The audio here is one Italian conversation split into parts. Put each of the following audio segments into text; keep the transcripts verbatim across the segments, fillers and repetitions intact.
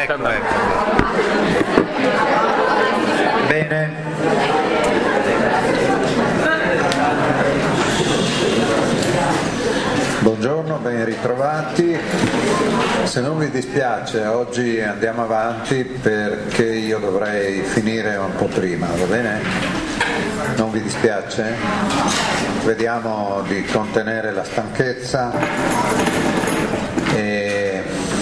Ecco, ecco. Bene. Buongiorno, ben ritrovati. Se non vi dispiace, oggi andiamo avanti perché io dovrei finire un po' prima, va bene? Non vi dispiace? Vediamo di contenere la stanchezza e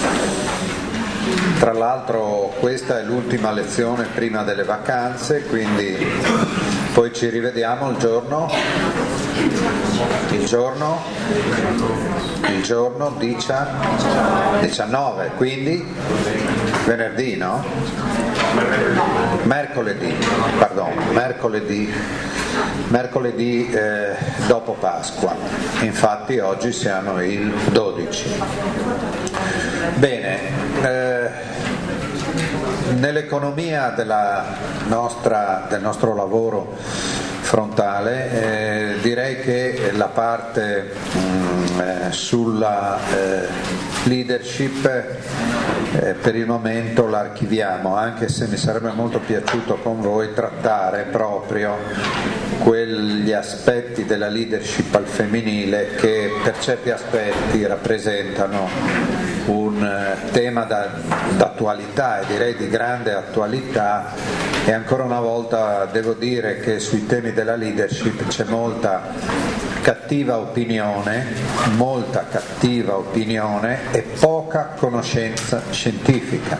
tra l'altro questa è l'ultima lezione prima delle vacanze, quindi poi ci rivediamo il giorno il giorno il giorno diciannove, quindi venerdì, no? Mercoledì, pardon, mercoledì mercoledì eh, dopo Pasqua, infatti oggi siamo il dodici. Bene, eh, nell'economia della nostra, del nostro lavoro frontale eh, direi che la parte mh, eh, sulla eh, leadership eh, per il momento l'archiviamo, anche se mi sarebbe molto piaciuto con voi trattare proprio quegli aspetti della leadership al femminile che per certi aspetti rappresentano un eh, tema da, d'attualità e direi di grande attualità, e ancora una volta devo dire che sui temi della leadership c'è molta cattiva opinione, molta cattiva opinione e poca conoscenza scientifica,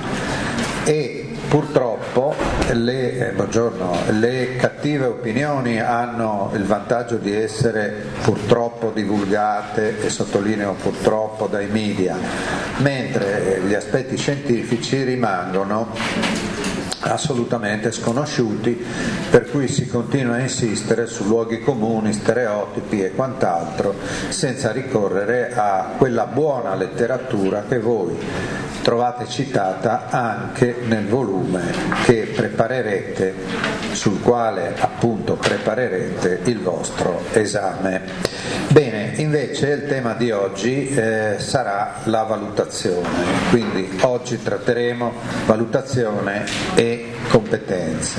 e purtroppo le, eh, buongiorno, le cattive opinioni hanno il vantaggio di essere purtroppo divulgate, e sottolineo purtroppo, dai media, mentre gli aspetti scientifici rimangono assolutamente sconosciuti, per cui si continua a insistere su luoghi comuni, stereotipi e quant'altro, senza ricorrere a quella buona letteratura che voi trovate citata anche nel volume che preparerete, sul quale appunto preparerete il vostro esame. Bene, invece il tema di oggi eh, sarà la valutazione, quindi oggi tratteremo valutazione e competenze.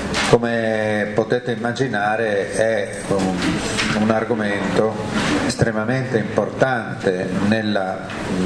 Come potete immaginare è un, un argomento estremamente importante nella,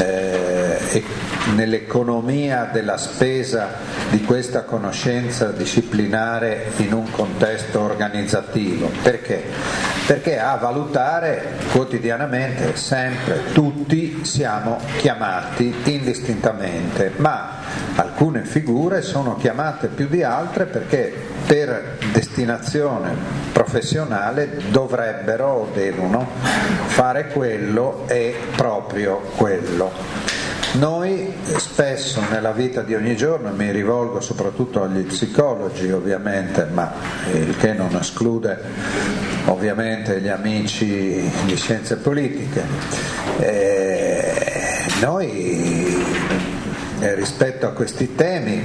eh, nell'economia della spesa di questa conoscenza disciplinare in un contesto organizzativo. Perché? Perché a valutare quotidianamente sempre tutti siamo chiamati indistintamente, ma alcune figure sono chiamate più di altre perché per destinazione professionale dovrebbero o devono fare quello e proprio quello. Noi spesso nella vita di ogni giorno, mi rivolgo soprattutto agli psicologi ovviamente, ma il che non esclude ovviamente gli amici di scienze politiche, eh, noi eh, rispetto a questi temi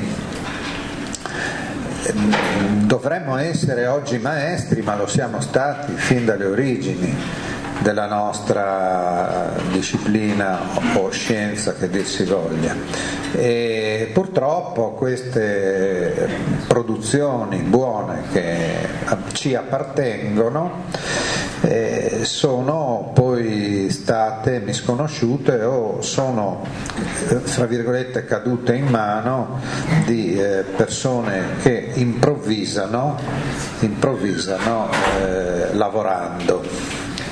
eh, dovremmo essere oggi maestri, ma lo siamo stati fin dalle origini della nostra disciplina o scienza, che dir si voglia, e purtroppo queste produzioni buone che ci appartengono eh, sono poi state misconosciute o sono fra virgolette cadute in mano di eh, persone che improvvisano improvvisano eh, lavorando.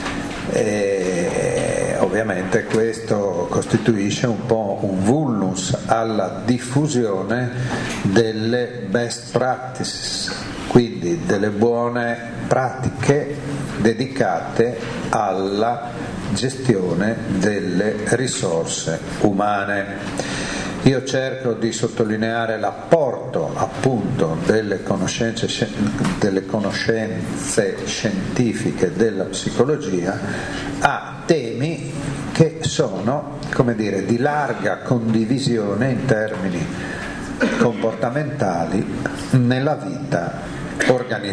E ovviamente questo costituisce un po' un vulnus alla diffusione delle best practices, quindi delle buone pratiche dedicate alla gestione delle risorse umane. Io cerco di sottolineare l'apporto appunto delle conoscenze, delle conoscenze scientifiche della psicologia a temi che sono, come dire, di larga condivisione in termini comportamentali nella vita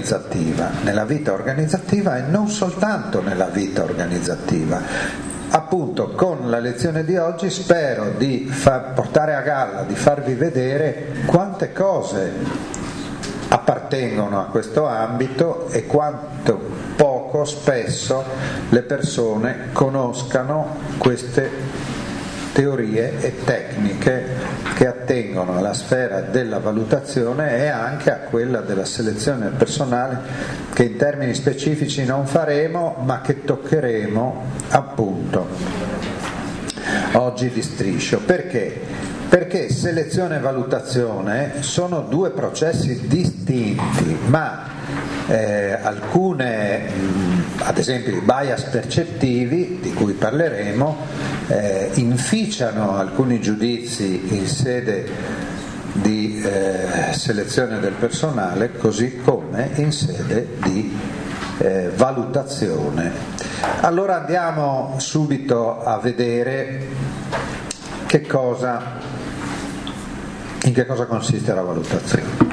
organizzativa, nella vita organizzativa e non soltanto nella vita organizzativa. appunto con la lezione di oggi spero di far, portare a galla, di farvi vedere quante cose appartengono a questo ambito e quanto poco spesso le persone conoscano queste teorie e tecniche che attengono alla sfera della valutazione e anche a quella della selezione personale, che in termini specifici non faremo ma che toccheremo appunto oggi di striscio. Perché? Perché selezione e valutazione sono due processi distinti, ma eh, alcune, mh, ad esempio i bias percettivi di cui parleremo, eh, inficiano alcuni giudizi in sede di eh, selezione del personale, così come in sede di eh, valutazione. Allora andiamo subito a vedere che cosa, in che cosa consiste la valutazione.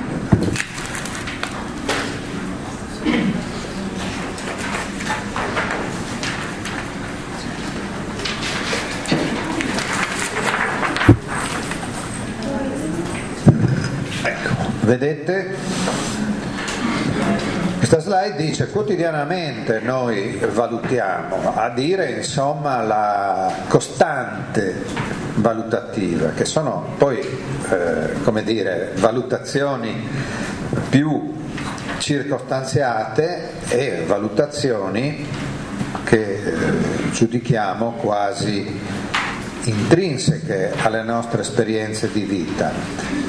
Vedete? Questa slide dice: quotidianamente noi valutiamo, a dire insomma la costante valutativa, che sono poi eh, come dire valutazioni più circostanziate e valutazioni che eh, giudichiamo quasi intrinseche alle nostre esperienze di vita.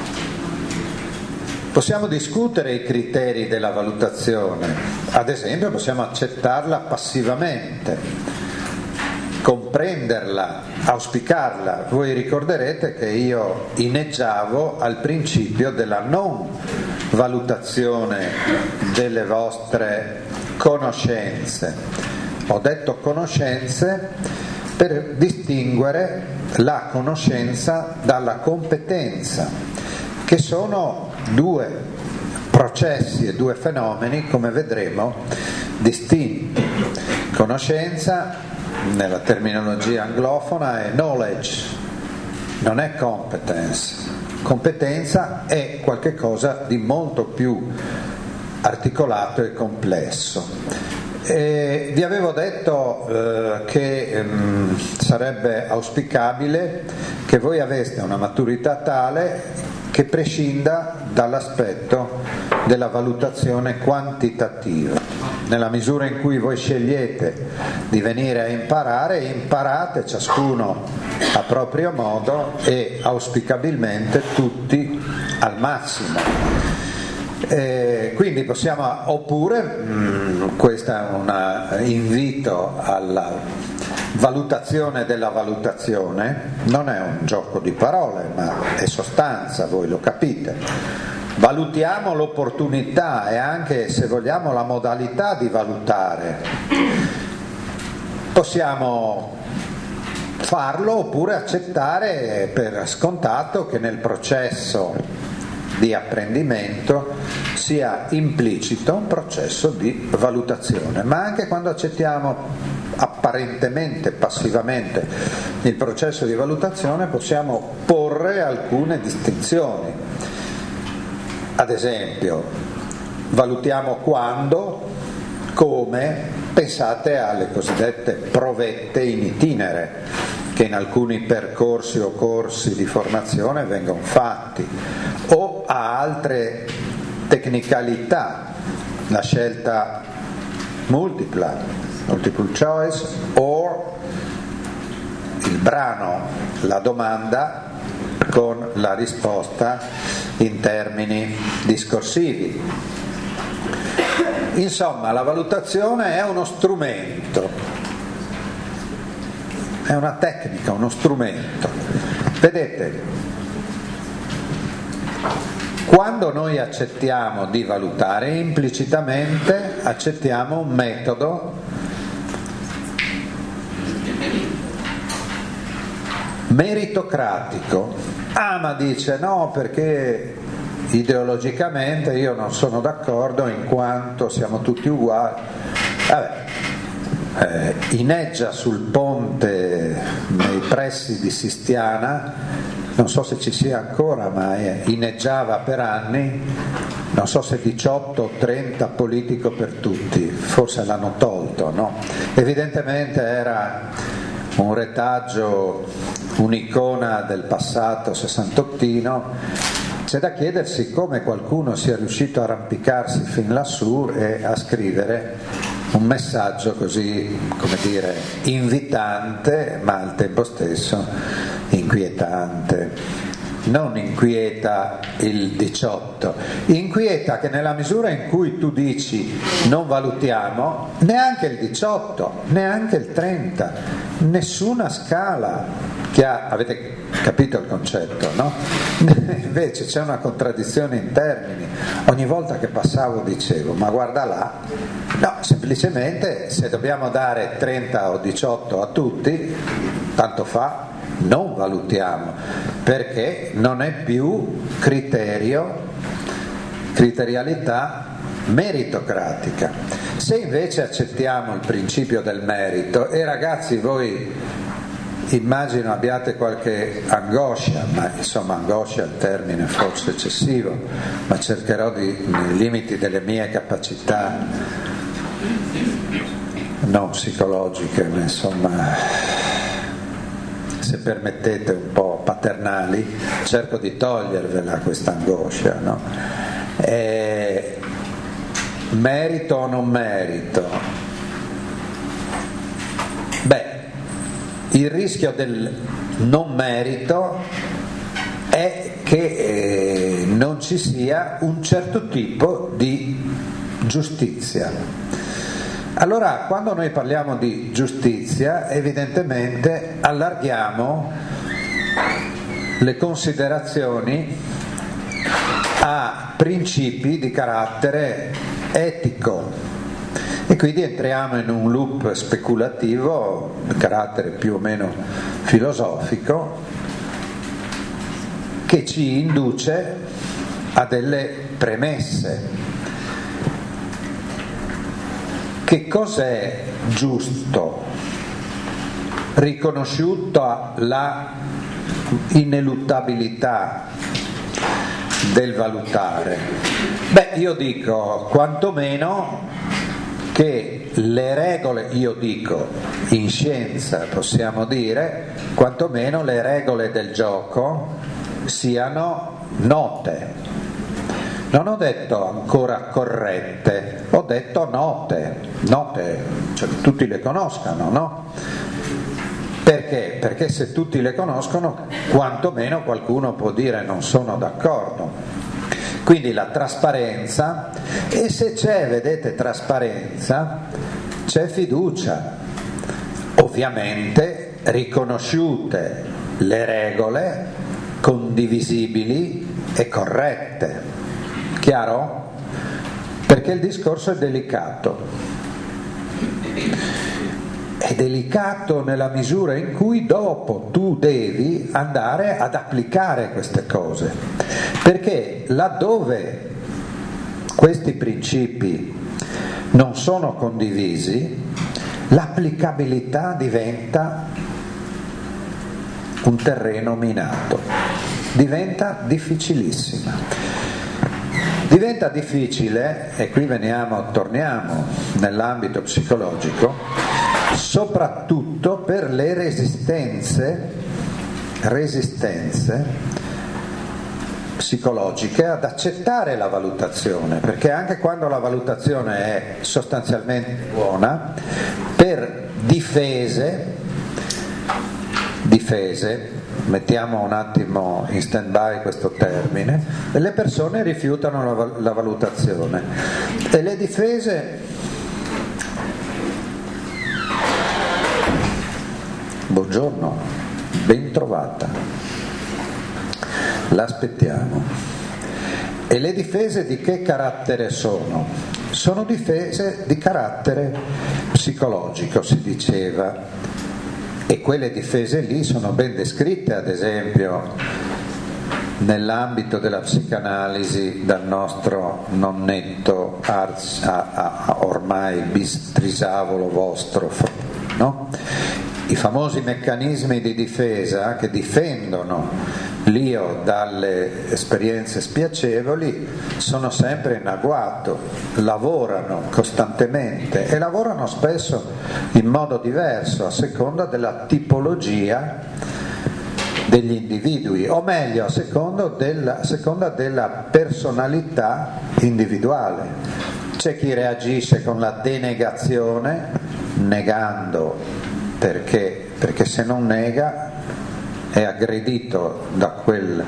Possiamo discutere i criteri della valutazione, ad esempio possiamo accettarla passivamente, comprenderla, auspicarla. Voi ricorderete che io inneggiavo al principio della non valutazione delle vostre conoscenze. Ho detto conoscenze per distinguere la conoscenza dalla competenza, che sono due processi e due fenomeni, come vedremo, distinti. Conoscenza, nella terminologia anglofona, è knowledge, non è competence. Competenza è qualcosa di molto più articolato e complesso. E vi avevo detto eh, che mh, sarebbe auspicabile che voi aveste una maturità tale che prescinda dall'aspetto della valutazione quantitativa. Nella misura in cui voi scegliete di venire a imparare, imparate ciascuno a proprio modo e auspicabilmente tutti al massimo. Eh, quindi possiamo, oppure, mh, questo è un invito alla valutazione della valutazione, non è un gioco di parole ma è sostanza, voi lo capite. Valutiamo l'opportunità e anche, se vogliamo, la modalità di valutare. Possiamo farlo oppure accettare per scontato che nel processo di apprendimento sia implicito un processo di valutazione, ma anche quando accettiamo apparentemente passivamente il processo di valutazione possiamo porre alcune distinzioni. Ad esempio, valutiamo quando, come, pensate alle cosiddette provette in itinere, che in alcuni percorsi o corsi di formazione vengono fatti, o a altre tecnicalità, la scelta multipla, multiple choice, o il brano, la domanda con la risposta in termini discorsivi. Insomma, la valutazione è uno strumento, è una tecnica, uno strumento. Vedete, quando noi accettiamo di valutare, implicitamente accettiamo un metodo meritocratico. Ah, ma dice no, perché ideologicamente io non sono d'accordo in quanto siamo tutti uguali. Vabbè, eh, inneggia sul ponte nei pressi di Sistiana, non so se ci sia ancora, ma inneggiava per anni, non so se diciotto o trenta Politico per tutti, forse l'hanno tolto, no? Evidentemente era un retaggio, un'icona del passato sessantottino. C'è da chiedersi come qualcuno sia riuscito a arrampicarsi fin lassù e a scrivere un messaggio così, come dire, invitante, ma al tempo stesso inquietante. Non inquieta il diciotto, inquieta che nella misura in cui tu dici non valutiamo, neanche il diciotto, neanche il trenta, nessuna scala che ha, avete capito il concetto, no? Invece c'è una contraddizione in termini. Ogni volta che passavo dicevo, ma guarda là, no, semplicemente se dobbiamo dare trenta o diciotto a tutti, tanto fa, non valutiamo, perché non è più criterio, criterialità meritocratica. Se invece accettiamo il principio del merito, e ragazzi voi immagino abbiate qualche angoscia, ma insomma angoscia è il termine forse eccessivo, ma cercherò di, nei limiti delle mie capacità non psicologiche, ma insomma, se permettete un po' paternali, cerco di togliervela questa angoscia, no? E merito o non merito? Beh, il rischio del non merito è che eh, non ci sia un certo tipo di giustizia. Allora, quando noi parliamo di giustizia, evidentemente allarghiamo le considerazioni a principi di carattere etico e quindi entriamo in un loop speculativo di carattere più o meno filosofico che ci induce a delle premesse. Che cos'è giusto? Riconosciuta la ineluttabilità del valutare. Beh, io dico quantomeno che le regole, io dico in scienza possiamo dire, quantomeno le regole del gioco siano note. Non ho detto ancora corrette, ho detto note, note, cioè che tutti le conoscano, no? Perché? Perché se tutti le conoscono, quantomeno qualcuno può dire non sono d'accordo. Quindi la trasparenza, e se c'è, vedete, trasparenza, c'è fiducia. Ovviamente riconosciute le regole, condivisibili e corrette. Chiaro? Perché il discorso è delicato. È delicato nella misura in cui dopo tu devi andare ad applicare queste cose. Perché laddove questi principi non sono condivisi, l'applicabilità diventa un terreno minato, diventa difficilissima. Diventa difficile, e qui veniamo, torniamo nell'ambito psicologico, soprattutto per le resistenze, resistenze psicologiche ad accettare la valutazione, perché anche quando la valutazione è sostanzialmente buona, per difese, difese, mettiamo un attimo in stand-by questo termine, e le persone rifiutano la, la valutazione e le difese buongiorno, ben trovata, l'aspettiamo. E le difese di che carattere sono? Sono difese di carattere psicologico, si diceva. E quelle difese lì sono ben descritte, ad esempio, nell'ambito della psicanalisi dal nostro nonnetto Ars, a, a, a ormai bis trisavolo vostro no? I famosi meccanismi di difesa che difendono l'io dalle esperienze spiacevoli sono sempre in agguato, lavorano costantemente e lavorano spesso in modo diverso a seconda della tipologia degli individui, o meglio a seconda della, a seconda della personalità individuale. C'è chi reagisce con la denegazione, negando perché, perché se non nega è aggredito da quel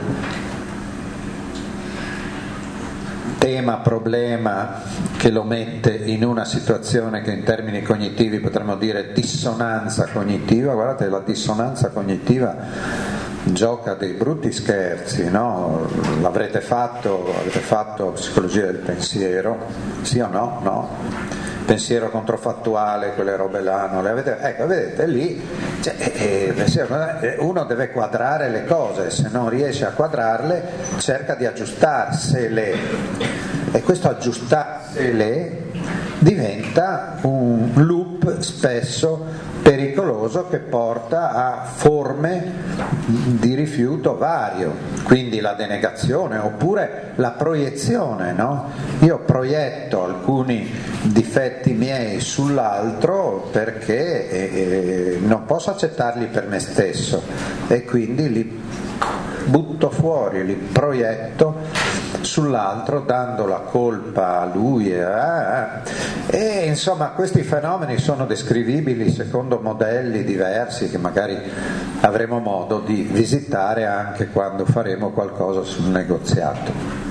tema, problema che lo mette in una situazione che in termini cognitivi potremmo dire dissonanza cognitiva. Guardate, la dissonanza cognitiva gioca dei brutti scherzi, no? L'avrete fatto, avete fatto psicologia del pensiero, sì o no? No? Pensiero controfattuale, quelle robe là, non le avete, ecco, vedete lì, cioè, eh, uno deve quadrare le cose, se non riesce a quadrarle cerca di aggiustarsele, e questo aggiustarsele diventa un loop spesso pericoloso che porta a forme di rifiuto vario, quindi la denegazione oppure la proiezione, no? Io proietto alcuni difetti miei sull'altro perché eh, non posso accettarli per me stesso e quindi li butto fuori, li proietto sull'altro dando la colpa a lui e, e insomma questi fenomeni sono descrivibili secondo modelli diversi che magari avremo modo di visitare anche quando faremo qualcosa sul negoziato.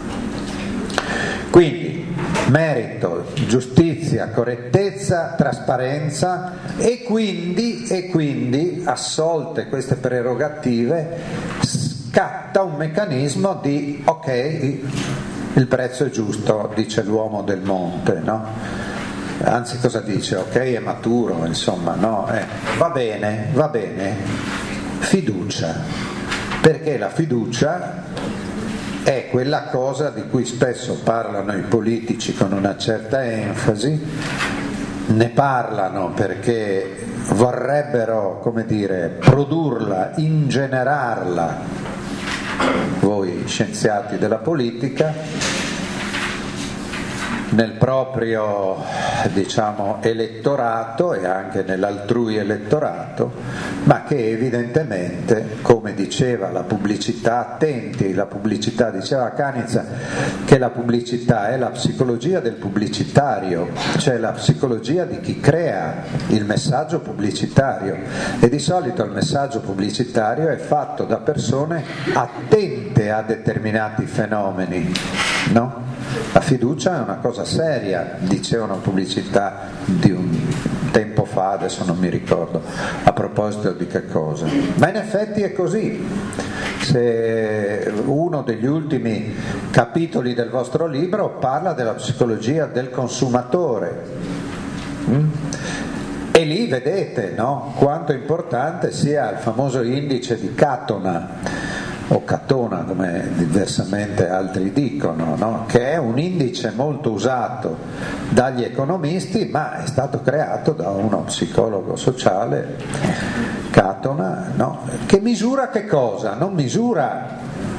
Quindi merito, giustizia, correttezza, trasparenza e quindi, e quindi assolte queste prerogative scatta un meccanismo di ok, il prezzo è giusto, dice l'uomo del monte, no? Anzi, cosa dice? Ok, è maturo, insomma, no? Eh, va bene, va bene, fiducia, perché la fiducia è quella cosa di cui spesso parlano i politici con una certa enfasi, ne parlano perché vorrebbero, come dire, produrla, ingenerarla, voi scienziati della politica, nel proprio, diciamo, elettorato e anche nell'altrui elettorato, ma che evidentemente, come diceva la pubblicità, attenti, la pubblicità, diceva Canizza che la pubblicità è la psicologia del pubblicitario, cioè la psicologia di chi crea il messaggio pubblicitario, e di solito il messaggio pubblicitario è fatto da persone attente a determinati fenomeni, no? La fiducia è una cosa seria, diceva una pubblicità di un tempo fa, adesso non mi ricordo a proposito di che cosa, ma in effetti è così. Se uno degli ultimi capitoli del vostro libro parla della psicologia del consumatore, mm? e lì vedete, no, quanto importante sia il famoso indice di Catona o Catona, come diversamente altri dicono, no? Che è un indice molto usato dagli economisti, ma è stato creato da uno psicologo sociale, Catona, no? Che misura che cosa? Non misura,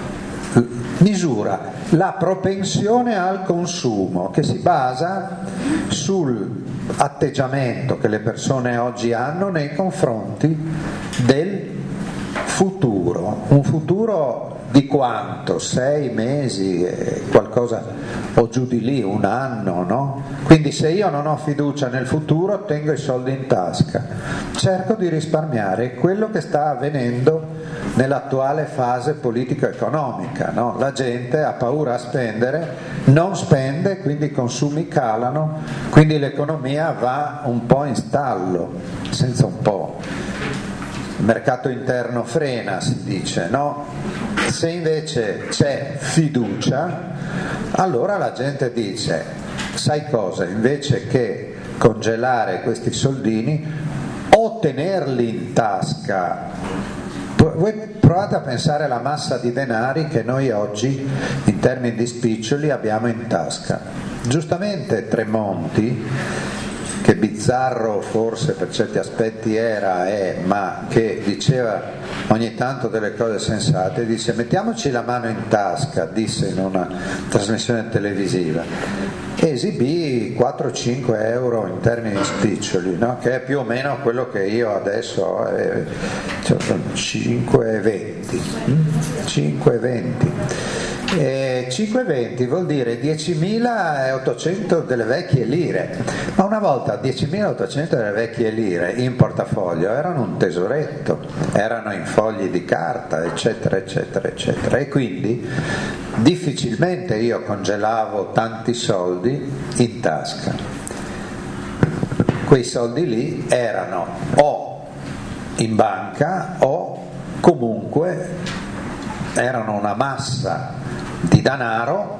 misura la propensione al consumo, che si basa sul atteggiamento che le persone oggi hanno nei confronti del futuro. Un futuro di quanto? Sei mesi, qualcosa o giù di lì, un anno, no? Quindi se io non ho fiducia nel futuro tengo i soldi in tasca, cerco di risparmiare. È quello che sta avvenendo nell'attuale fase politico-economica, no? La gente ha paura a spendere, non spende, quindi i consumi calano, quindi l'economia va un po' in stallo, senza un po'. Il mercato interno frena, si dice, no? Se invece c'è fiducia, allora la gente dice, sai cosa, invece che congelare questi soldini o tenerli in tasca, voi provate a pensare alla massa di denari che noi oggi in termini di spiccioli abbiamo in tasca. Giustamente Tremonti che bizzarro forse per certi aspetti era, è, ma che diceva ogni tanto delle cose sensate, dice mettiamoci la mano in tasca, disse in una trasmissione televisiva, e esibì quattro cinque euro in termini spiccioli, no? Che è più o meno quello che io adesso ho, eh, cioè cinque e venti cinque e venti E cinque e venti vuol dire diecimilaottocento delle vecchie lire, ma una volta diecimilaottocento delle vecchie lire in portafoglio erano un tesoretto, erano in fogli di carta, eccetera eccetera eccetera, e quindi difficilmente io congelavo tanti soldi in tasca. Quei soldi lì erano o in banca o comunque erano una massa di denaro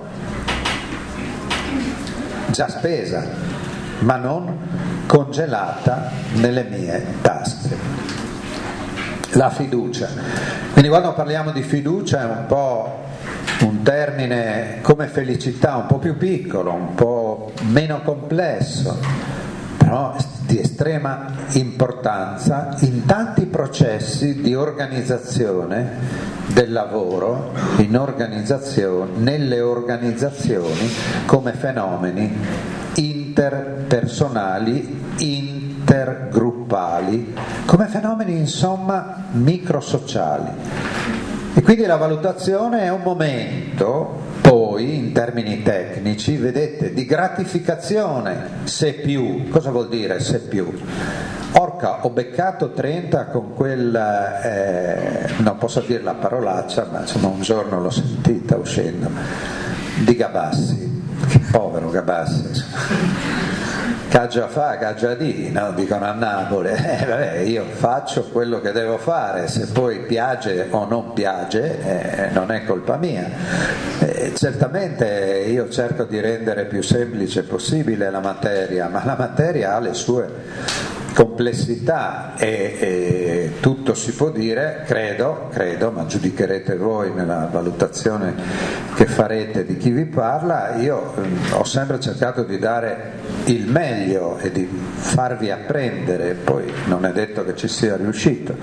già spesa, ma non congelata nelle mie tasche. La fiducia. Quindi quando parliamo di fiducia è un po' un termine come felicità un po' più piccolo, un po' meno complesso, però di estrema importanza in tanti processi di organizzazione del lavoro, in organizzazione, nelle organizzazioni come fenomeni interpersonali, intergruppali, come fenomeni insomma microsociali. E quindi la valutazione è un momento, poi in termini tecnici, vedete, di gratificazione, se più. Cosa vuol dire se più? Orca, ho beccato trenta con quel, eh, non posso dire la parolaccia, ma insomma un giorno l'ho sentita uscendo, di Gabassi, che povero Gabassi, caggia fa, caggia di, no? Dicono a Napoli, eh, vabbè, io faccio quello che devo fare, se poi piace o non piace eh, non è colpa mia. Eh, certamente io cerco di rendere più semplice possibile la materia, ma la materia ha le sue complessità e, e tutto si può dire, credo, credo, ma giudicherete voi nella valutazione che farete di chi vi parla. Io eh, ho sempre cercato di dare il meglio e di farvi apprendere, poi non è detto che ci sia riuscito.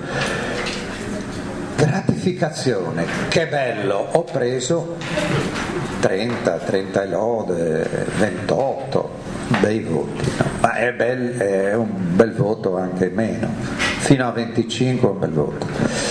Gratificazione, che bello, ho preso trenta, trenta e lode, ventotto, bei voti, no? Ma è, bel, è un bel voto anche meno, fino a venticinque è un bel voto.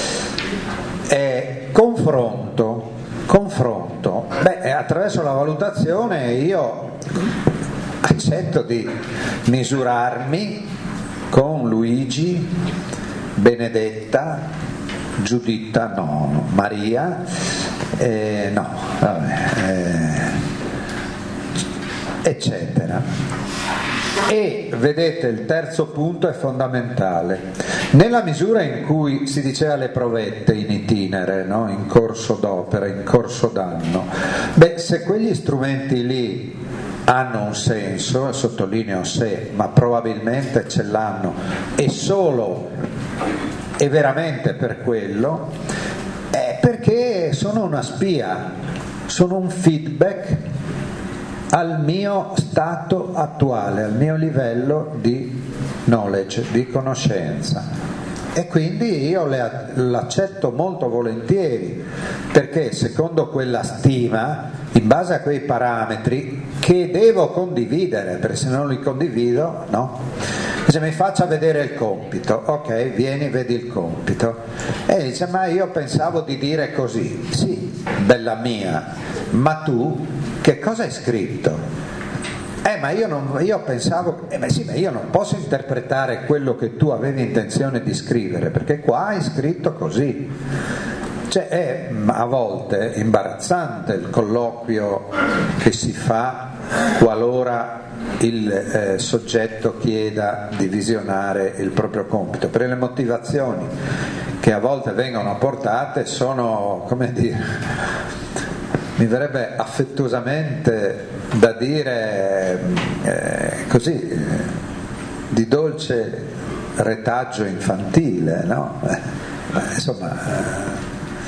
E confronto, confronto, beh, attraverso la valutazione io accetto di misurarmi con Luigi, Benedetta, Giuditta, no, Maria, eh, no, vabbè, eh, eccetera. E vedete, il terzo punto è fondamentale. Nella misura in cui si diceva le provette in itinere, no? In corso d'opera, in corso d'anno, beh, se quegli strumenti lì hanno un senso, e sottolineo se, ma probabilmente ce l'hanno, e solo e veramente per quello, è perché sono una spia, sono un feedback al mio stato attuale, al mio livello di knowledge, di conoscenza, e quindi io le, l'accetto molto volentieri, perché secondo quella stima, in base a quei parametri che devo condividere, perché se non li condivido, no? Se mi faccia vedere il compito, ok, vieni, vedi il compito, e dice, ma io pensavo di dire così, sì, bella mia, ma tu che cosa hai scritto? Eh, ma io, non, io pensavo, eh, ma sì, ma io non posso interpretare quello che tu avevi intenzione di scrivere, perché qua hai scritto così. Cioè è a volte imbarazzante il colloquio che si fa qualora il eh, soggetto chieda di visionare il proprio compito, perché le motivazioni che a volte vengono portate sono, come dire, mi verrebbe affettuosamente da dire eh, così, eh, di dolce retaggio infantile, no? Eh, insomma,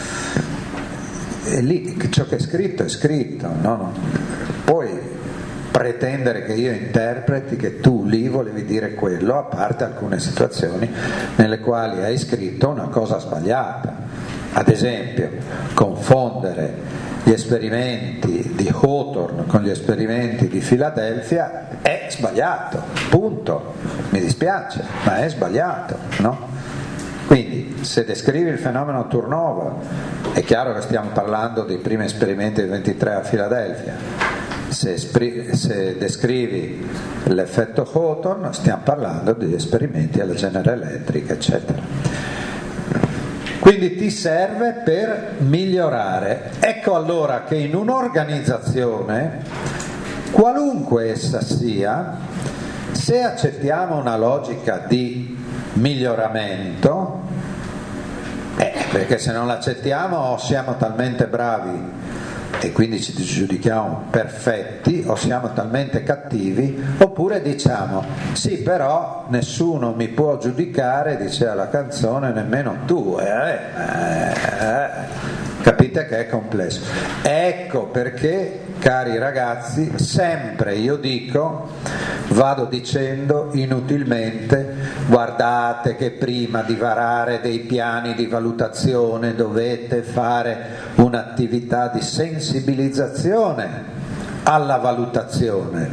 eh, e lì ciò che è scritto è scritto, no? Poi pretendere che io interpreti che tu lì volevi dire quello, a parte alcune situazioni nelle quali hai scritto una cosa sbagliata. Ad esempio, confondere gli esperimenti di Hawthorne con gli esperimenti di Filadelfia è sbagliato, punto. Mi dispiace, ma è sbagliato, no? Quindi, se descrivi il fenomeno turnover, è chiaro che stiamo parlando dei primi esperimenti del ventitré a Filadelfia. Se, espri- se descrivi l'effetto Hawthorne, stiamo parlando degli esperimenti alla General Electric, eccetera. Quindi ti serve per migliorare. Ecco allora che in un'organizzazione, qualunque essa sia, se accettiamo una logica di miglioramento, eh, perché se non l'accettiamo o siamo talmente bravi e quindi ci giudichiamo perfetti, o siamo talmente cattivi, oppure diciamo sì, però nessuno mi può giudicare, diceva la canzone, nemmeno tu, eh, eh, eh. Capite che è complesso. Ecco perché, cari ragazzi, sempre io dico, vado dicendo inutilmente, guardate che prima di varare dei piani di valutazione dovete fare un'attività di sensibilizzazione alla valutazione,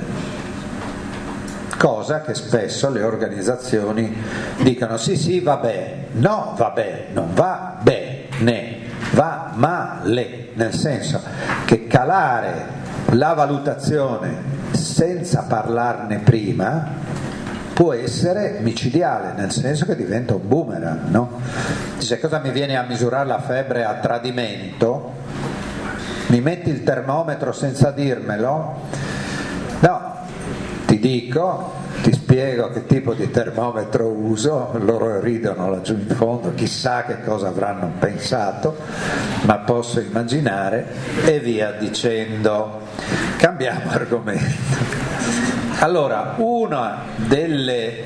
cosa che spesso le organizzazioni dicono sì sì vabbè, no vabbè, non va bene, va male, nel senso che calare la valutazione senza parlarne prima può essere micidiale, nel senso che diventa un boomerang, no? Dice, cosa mi viene a misurare la febbre a tradimento? Mi metti il termometro senza dirmelo? No, ti dico, ti spiego che tipo di termometro uso, loro ridono laggiù in fondo, chissà che cosa avranno pensato, ma posso immaginare, e via dicendo. Cambiamo argomento. Allora, una delle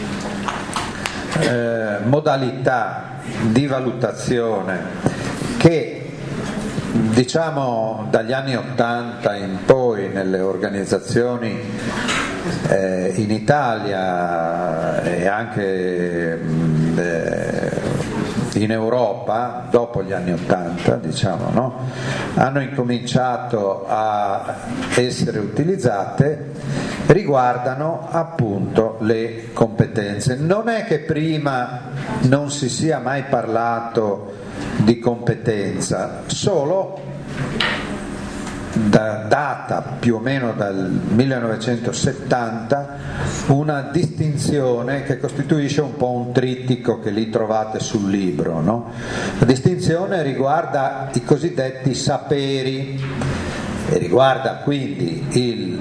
eh, modalità di valutazione che, diciamo, dagli anni Ottanta in poi nelle organizzazioni eh, in Italia e anche eh, in Europa, dopo gli anni Ottanta, diciamo, no? hanno incominciato a essere utilizzate, riguardano appunto le competenze. Non è che prima non si sia mai parlato di competenza, solo da data più o meno dal millenovecentosettanta una distinzione che costituisce un po' un trittico che lì trovate sul libro, no? La distinzione riguarda i cosiddetti saperi e riguarda quindi il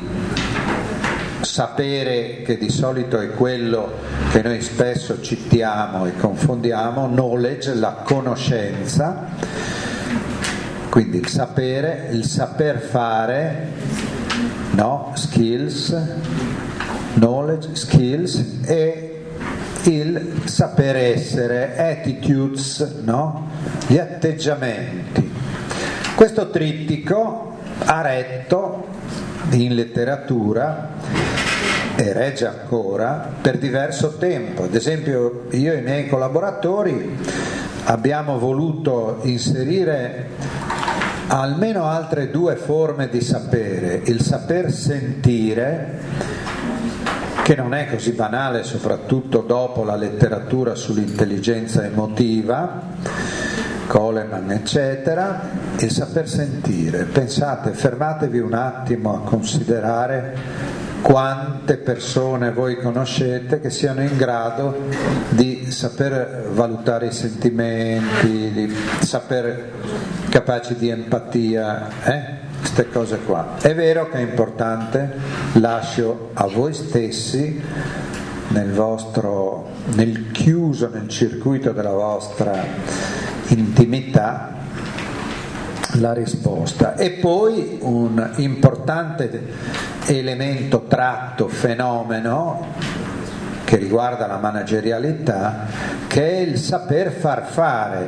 sapere, che di solito è quello che noi spesso citiamo e confondiamo, knowledge, la conoscenza, quindi il sapere, il saper fare, no? Skills, knowledge, skills, e il saper essere, attitudes, no? Gli atteggiamenti. Questo trittico ha retto in letteratura e regge ancora per diverso tempo. Ad esempio, io e i miei collaboratori abbiamo voluto inserire almeno altre due forme di sapere: il saper sentire, che non è così banale, soprattutto dopo la letteratura sull'intelligenza emotiva, Coleman eccetera. Il saper sentire, pensate, fermatevi un attimo a considerare quante persone voi conoscete che siano in grado di saper valutare i sentimenti, di saper capaci di empatia, eh? Queste cose qua. È vero che è importante, lascio a voi stessi, nel vostro, nel chiuso nel circuito della vostra intimità, la risposta. E poi un importante elemento, tratto, fenomeno che riguarda la managerialità, che è il saper far fare.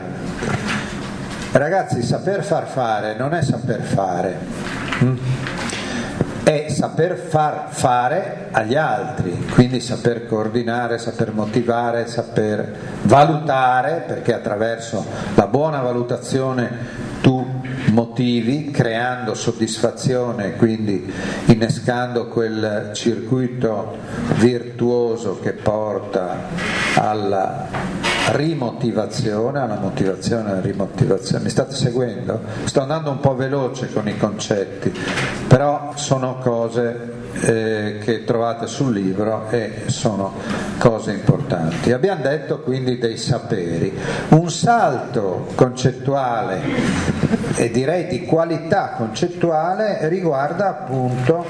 Ragazzi, saper far fare non è saper fare, è saper far fare agli altri, quindi saper coordinare, saper motivare, saper valutare, perché attraverso la buona valutazione tu motivi, creando soddisfazione, quindi innescando quel circuito virtuoso che porta alla rimotivazione, alla motivazione, alla rimotivazione. Mi state seguendo? Sto andando un po' veloce con i concetti, però sono cose eh, che trovate sul libro e sono cose importanti. Abbiamo detto quindi dei saperi. Un salto concettuale e direi di qualità concettuale riguarda appunto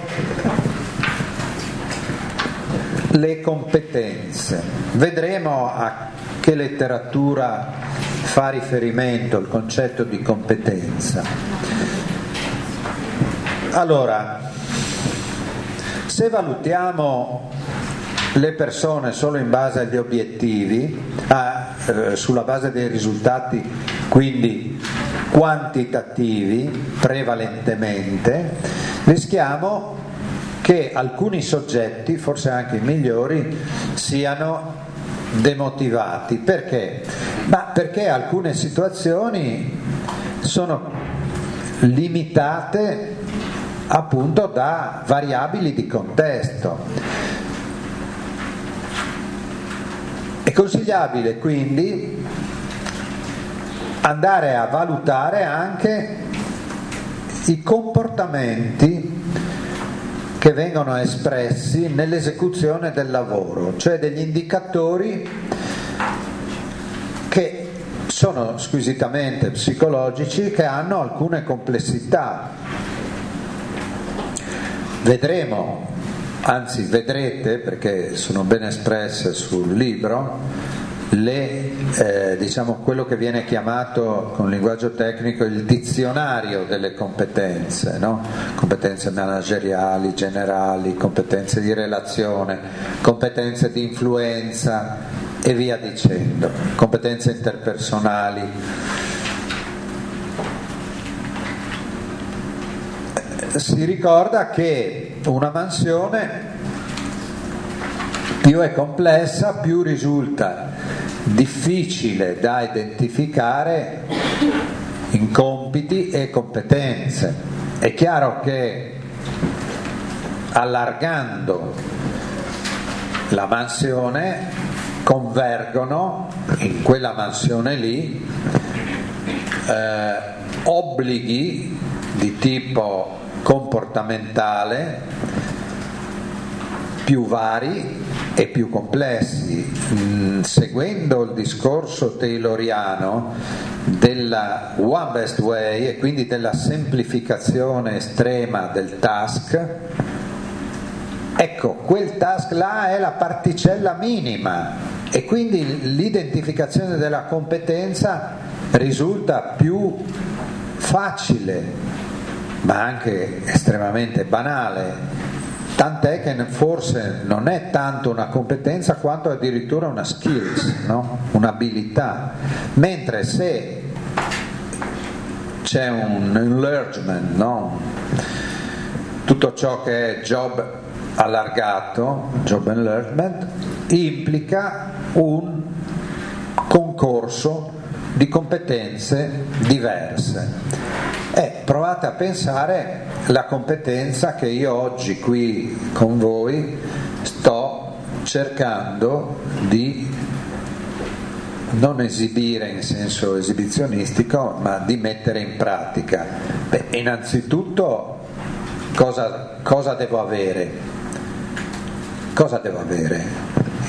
le competenze. Vedremo a che letteratura fa riferimento il concetto di competenza. Allora, se valutiamo le persone solo in base agli obiettivi, a, eh, sulla base dei risultati quindi quantitativi prevalentemente, rischiamo che alcuni soggetti, forse anche i migliori, siano demotivati. Perché? Ma perché alcune situazioni sono limitate appunto da variabili di contesto. È consigliabile quindi andare a valutare anche i comportamenti che vengono espressi nell'esecuzione del lavoro, cioè degli indicatori che sono squisitamente psicologici, che hanno alcune complessità. Vedremo, anzi vedrete, perché sono ben espresse sul libro, le, eh, diciamo quello che viene chiamato con linguaggio tecnico il dizionario delle competenze, no? Competenze manageriali, generali, competenze di relazione, competenze di influenza e via dicendo, competenze interpersonali. Si ricorda che una mansione più è complessa, più risulta difficile da identificare in compiti e competenze. È chiaro che allargando la mansione convergono in quella mansione lì eh, obblighi di tipo comportamentale più vari e più complessi. Mm, seguendo il discorso tayloriano della one best way e quindi della semplificazione estrema del task, ecco, quel task là è la particella minima e quindi l'identificazione della competenza risulta più facile, ma anche estremamente banale. Tant'è che forse non è tanto una competenza quanto addirittura una skills, no? Un'abilità. Mentre se c'è un enlargement, no? Tutto ciò che è job allargato, job enlargement, implica un concorso di competenze diverse. E provate a pensare la competenza che io oggi qui con voi sto cercando di non esibire in senso esibizionistico, ma di mettere in pratica. Beh, innanzitutto cosa, cosa devo avere? Cosa devo avere?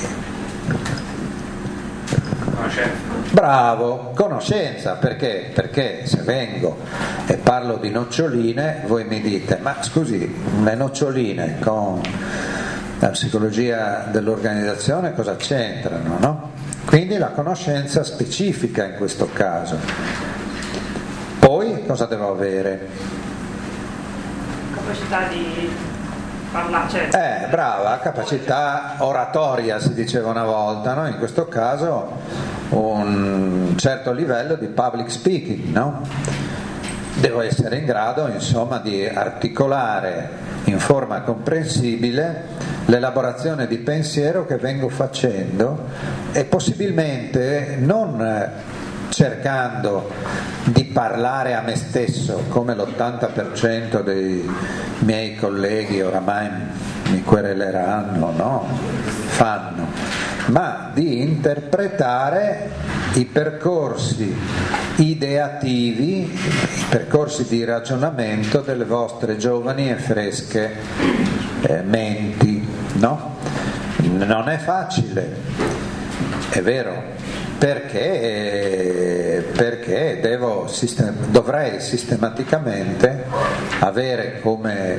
Conoscenza. Bravo, conoscenza. Perché? Perché se vengo e parlo di noccioline, voi mi dite, ma scusi, le noccioline con la psicologia dell'organizzazione cosa c'entrano, no? Quindi la conoscenza specifica in questo caso. Poi cosa devo avere? Capacità di parlare, cioè... Eh, brava, capacità oratoria si diceva una volta, no? In questo caso un certo livello di public speaking, no? devo essere in grado, insomma, di articolare in forma comprensibile l'elaborazione di pensiero che vengo facendo, e possibilmente non cercando di parlare a me stesso come l'ottanta per cento dei miei colleghi oramai mi quereleranno, no? Fanno, ma di interpretare i percorsi ideativi, i percorsi di ragionamento delle vostre giovani e fresche eh, menti, no? Non è facile, è vero, perché, perché devo, dovrei sistematicamente avere come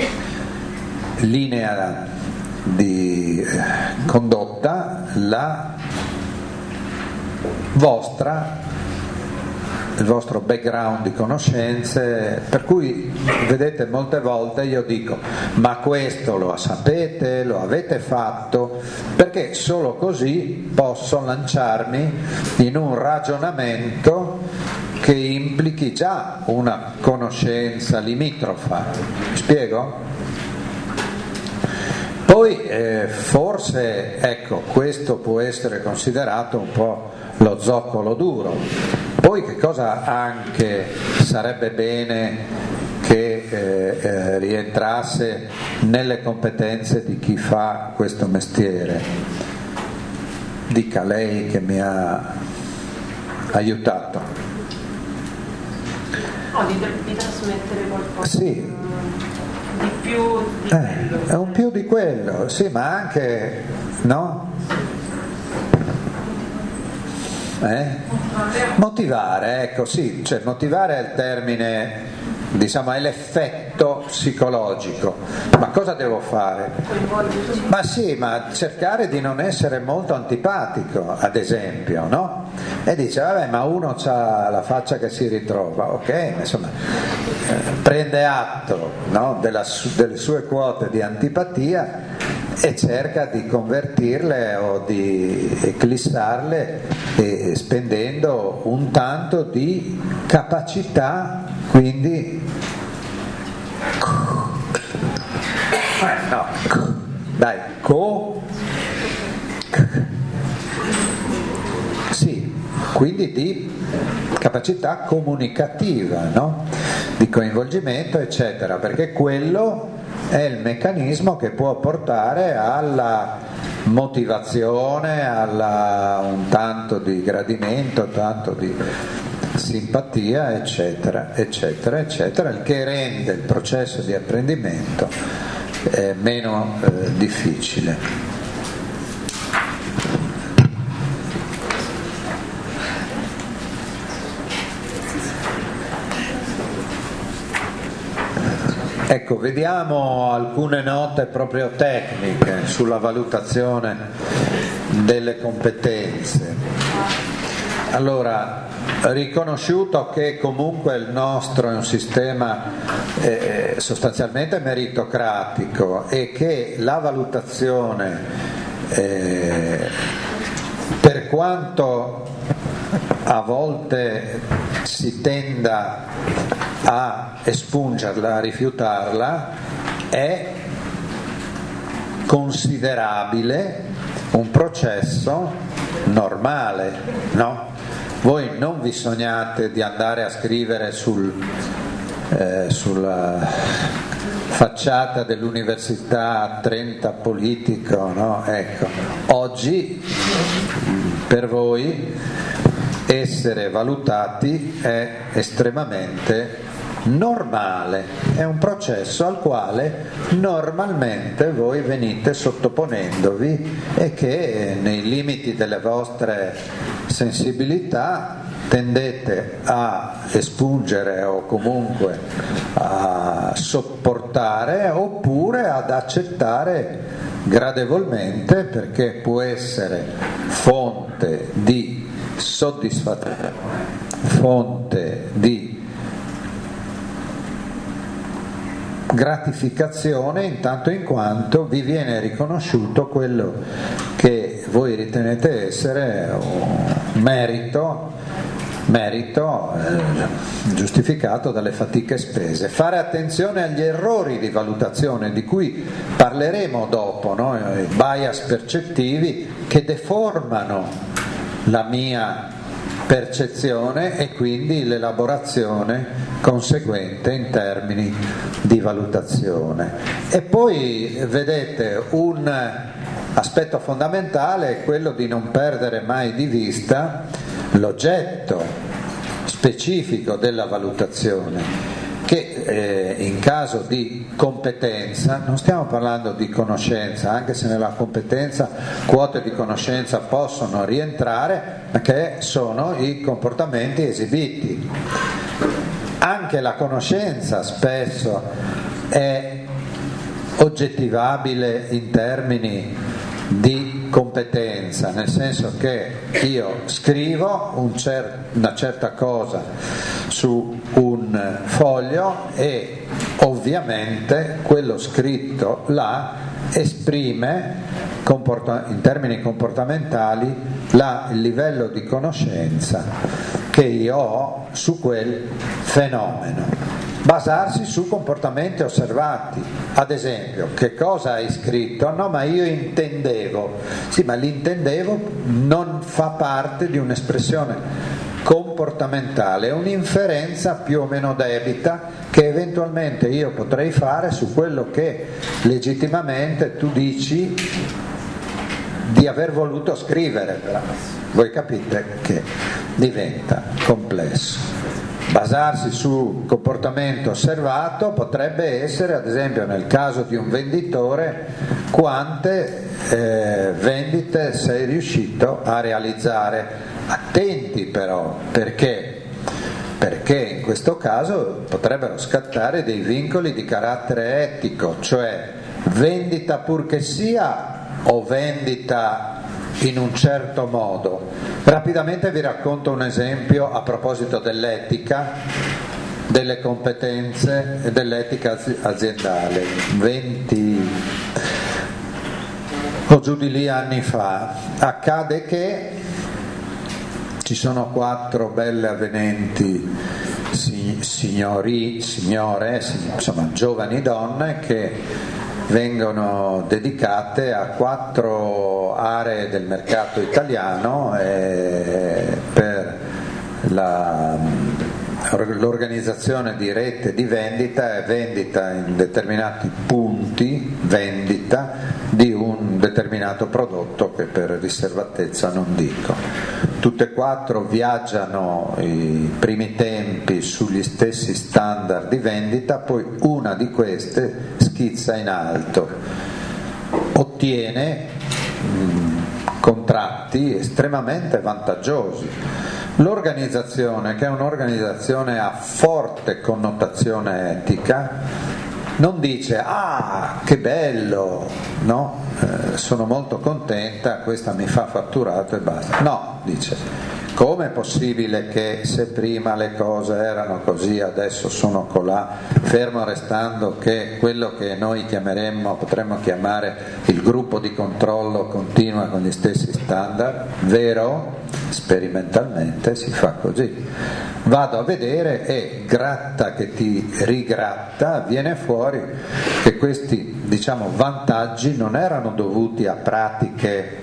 linea di condotta la vostra, il vostro background di conoscenze, per cui vedete molte volte io dico ma questo lo sapete, lo avete fatto, perché solo così posso lanciarmi in un ragionamento che implichi già una conoscenza limitrofa. Mi spiego? Poi eh, forse, ecco, questo può essere considerato un po' lo zoccolo duro. Poi che cosa anche sarebbe bene che eh, eh, rientrasse nelle competenze di chi fa questo mestiere? Dica lei che mi ha aiutato. No, di, di trasmettere qualcosa. Sì. Di più di eh, quello. È un più di quello, sì, ma anche, no? Eh? Motivare, ecco, sì, cioè motivare è il termine, diciamo, è l'effetto psicologico. Ma cosa devo fare? Ma sì, ma cercare di non essere molto antipatico, ad esempio, no? E dice, vabbè, ma uno ha la faccia che si ritrova, ok, insomma, eh, prende atto, no, della, delle sue quote di antipatia e cerca di convertirle o di eclissarle e spendendo un tanto di capacità, quindi eh, no, dai, co sì, quindi di capacità comunicativa, no? Di coinvolgimento, eccetera, perché quello è il meccanismo che può portare alla motivazione, alla un tanto di gradimento, tanto di simpatia, eccetera, eccetera, eccetera, il che rende il processo di apprendimento eh, meno eh, difficile. Ecco, vediamo alcune note proprio tecniche sulla valutazione delle competenze. Allora, riconosciuto che comunque il nostro è un sistema eh, sostanzialmente meritocratico e che la valutazione, eh, per quanto a volte si tenda a espungerla, a rifiutarla, è considerabile un processo normale, no? Voi non vi sognate di andare a scrivere sul, eh, sulla facciata dell'università trenta politico, no? Ecco, oggi per voi essere valutati è estremamente normale, è un processo al quale normalmente voi venite sottoponendovi e che nei limiti delle vostre sensibilità tendete a espungere o comunque a sopportare oppure ad accettare gradevolmente, perché può essere fonte di soddisfazione, fonte di gratificazione, intanto in quanto vi viene riconosciuto quello che voi ritenete essere un merito merito eh, giustificato dalle fatiche spese. Fare attenzione agli errori di valutazione di cui parleremo dopo, no? I bias percettivi che deformano la mia percezione e quindi l'elaborazione conseguente in termini di valutazione. E poi vedete un aspetto fondamentale è quello di non perdere mai di vista l'oggetto specifico della valutazione, che eh, in caso di competenza, non stiamo parlando di conoscenza, anche se nella competenza quote di conoscenza possono rientrare, ma che sono i comportamenti esibiti. Anche la conoscenza spesso è oggettivabile in termini di competenza, nel senso che io scrivo un cer- una certa cosa su un foglio e ovviamente quello scritto là esprime comporta- in termini comportamentali la, il livello di conoscenza che io ho su quel fenomeno. Basarsi su comportamenti osservati, ad esempio, che cosa hai scritto? No, ma io intendevo. Sì, ma l'intendevo non fa parte di un'espressione comportamentale, è un'inferenza più o meno debita che eventualmente io potrei fare su quello che legittimamente tu dici di aver voluto scrivere. Voi capite che diventa complesso. Basarsi su comportamento osservato potrebbe essere, ad esempio nel caso di un venditore, quante eh, vendite sei riuscito a realizzare. Attenti però, perché? Perché in questo caso potrebbero scattare dei vincoli di carattere etico, cioè vendita pur che sia o vendita in un certo modo. Rapidamente vi racconto un esempio a proposito dell'etica, delle competenze e dell'etica aziendale. venti o giù di lì anni fa accade che ci sono quattro belle avvenenti signori, signore, insomma giovani donne che vengono dedicate a quattro aree del mercato italiano eh, per la, l'organizzazione di rete di vendita e vendita in determinati punti vendita di un determinato prodotto che per riservatezza non dico. Tutte e quattro viaggiano i primi tempi sugli stessi standard di vendita, poi una di queste schizza in alto, ottiene mh, contratti estremamente vantaggiosi. L'organizzazione, che è un'organizzazione a forte connotazione etica, non dice ah che bello, no? Eh, sono molto contenta, questa mi fa fatturato e basta. No, dice, com'è possibile che se prima le cose erano così adesso sono colà, fermo restando che quello che noi chiameremmo, potremmo chiamare il gruppo di controllo continua con gli stessi standard? Vero? Sperimentalmente si fa così. Vado a vedere e gratta che ti rigratta viene fuori che questi, diciamo, vantaggi non erano dovuti a pratiche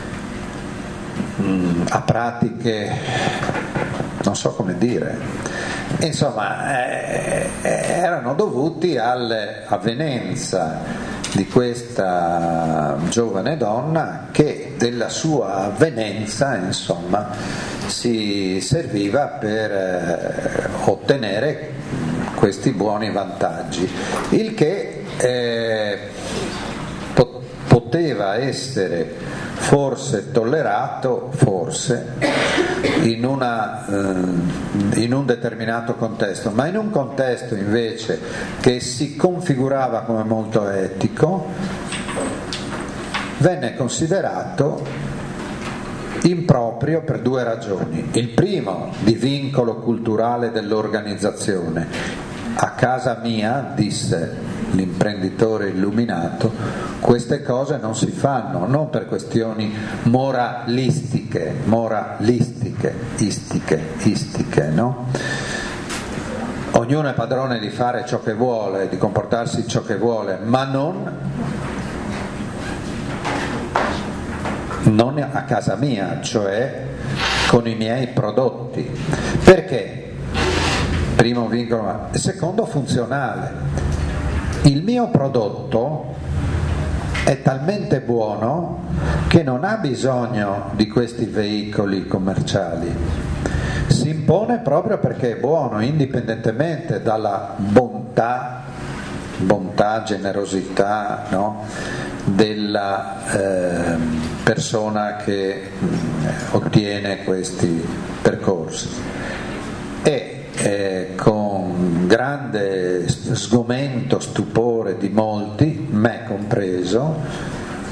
a pratiche non so come dire, insomma eh, erano dovuti all'avvenenza di questa giovane donna che della sua avvenenza insomma si serviva per eh, ottenere questi buoni vantaggi, il che eh, po- poteva essere forse tollerato, forse, in, una, eh, in un determinato contesto, ma in un contesto invece che si configurava come molto etico, venne considerato improprio per due ragioni. Il primo, di vincolo culturale dell'organizzazione. A casa mia, disse l'imprenditore illuminato, queste cose non si fanno, non per questioni moralistiche, moralistiche istiche, istiche, istiche, no? Ognuno è padrone di fare ciò che vuole, di comportarsi ciò che vuole, ma non, non a casa mia, cioè con i miei prodotti. Perché? Primo vincolo, secondo funzionale. Il mio prodotto è talmente buono che non ha bisogno di questi veicoli commerciali, si impone proprio perché è buono, indipendentemente dalla bontà, bontà, generosità, no? della eh, persona che eh, ottiene questi percorsi. E eh, con grande sgomento, stupore di molti, me compreso,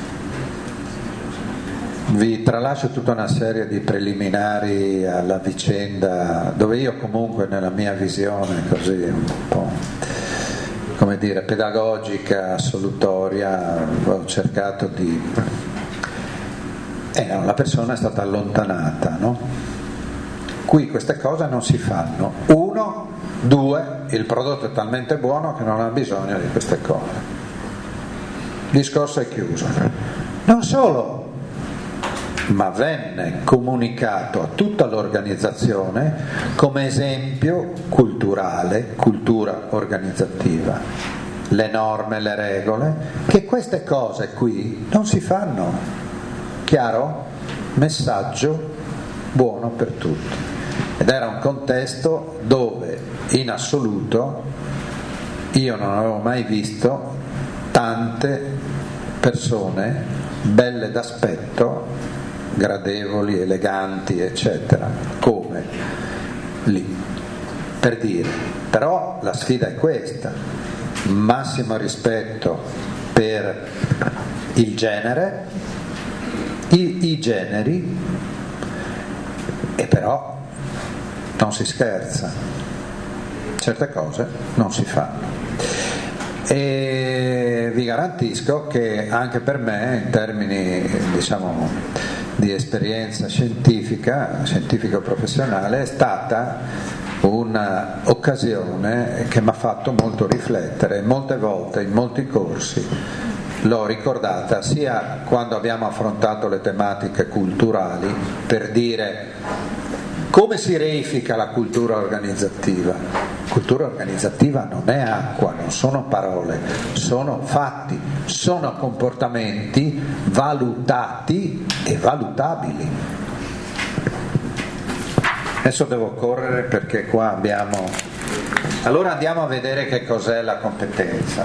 vi tralascio tutta una serie di preliminari alla vicenda, dove io comunque nella mia visione così un po', come dire, pedagogica, assolutoria, ho cercato di... Eh, no, la persona è stata allontanata, no? Qui queste cose non si fanno. Uno, due, il prodotto è talmente buono che non ha bisogno di queste cose. Il discorso è chiuso. Non solo, ma venne comunicato a tutta l'organizzazione come esempio culturale, cultura organizzativa, le norme, le regole, che queste cose qui non si fanno. Chiaro? Messaggio buono per tutti. Ed era un contesto dove in assoluto io non avevo mai visto tante persone belle d'aspetto, gradevoli, eleganti, eccetera, come lì, per dire. Però la sfida è questa: massimo rispetto per il genere, i, i generi, e però non si scherza, certe cose non si fanno. E vi garantisco che anche per me, in termini diciamo di esperienza scientifica, scientifico-professionale, è stata un'occasione che mi ha fatto molto riflettere. Molte volte in molti corsi l'ho ricordata, sia quando abbiamo affrontato le tematiche culturali, per dire come si reifica la cultura organizzativa. Cultura organizzativa non è acqua, non sono parole, sono fatti, sono comportamenti valutati e valutabili. Adesso devo correre perché qua abbiamo... Allora andiamo a vedere che cos'è la competenza.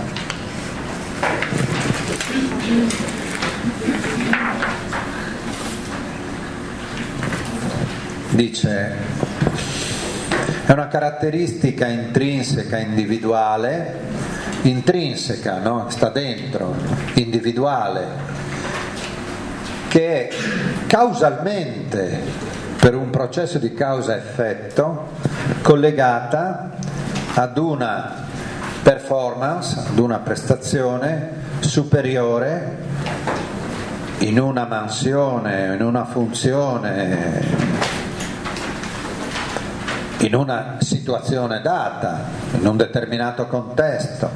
Dice, è una caratteristica intrinseca individuale, intrinseca, no? Sta dentro, individuale, che è causalmente, per un processo di causa-effetto, collegata ad una performance, ad una prestazione superiore in una mansione, in una funzione, in una situazione data, in un determinato contesto,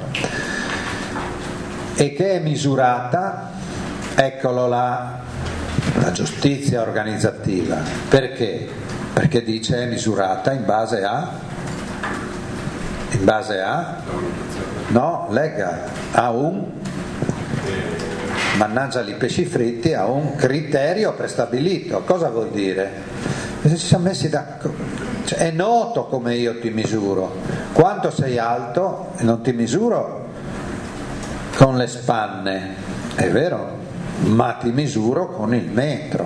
e che è misurata, eccolo là, la giustizia organizzativa. Perché? Perché dice è misurata in base a, in base a, no, legga, a un, mannaggia li pesci fritti, a un criterio prestabilito. Cosa vuol dire? Se ci siamo messi d'accordo. Cioè, è noto come io ti misuro. Quanto sei alto non ti misuro con le spanne, è vero, ma ti misuro con il metro.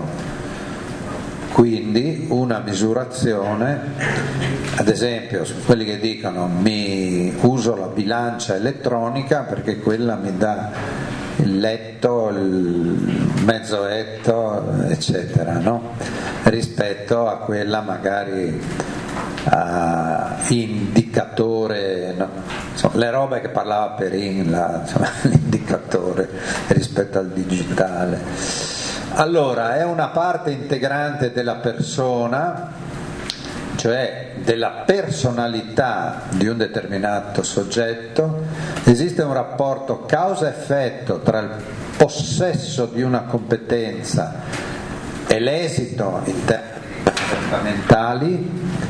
Quindi una misurazione, ad esempio, quelli che dicono mi uso la bilancia elettronica perché quella mi dà il letto, il mezzoletto, eccetera, no? Rispetto a quella magari a indicatore, no? Insomma, le robe che parlava Perin, la, insomma, l'indicatore rispetto al digitale. Allora, è una parte integrante della persona, cioè della personalità di un determinato soggetto. Esiste un rapporto causa-effetto tra il possesso di una competenza e l'esito in termini comportamentali.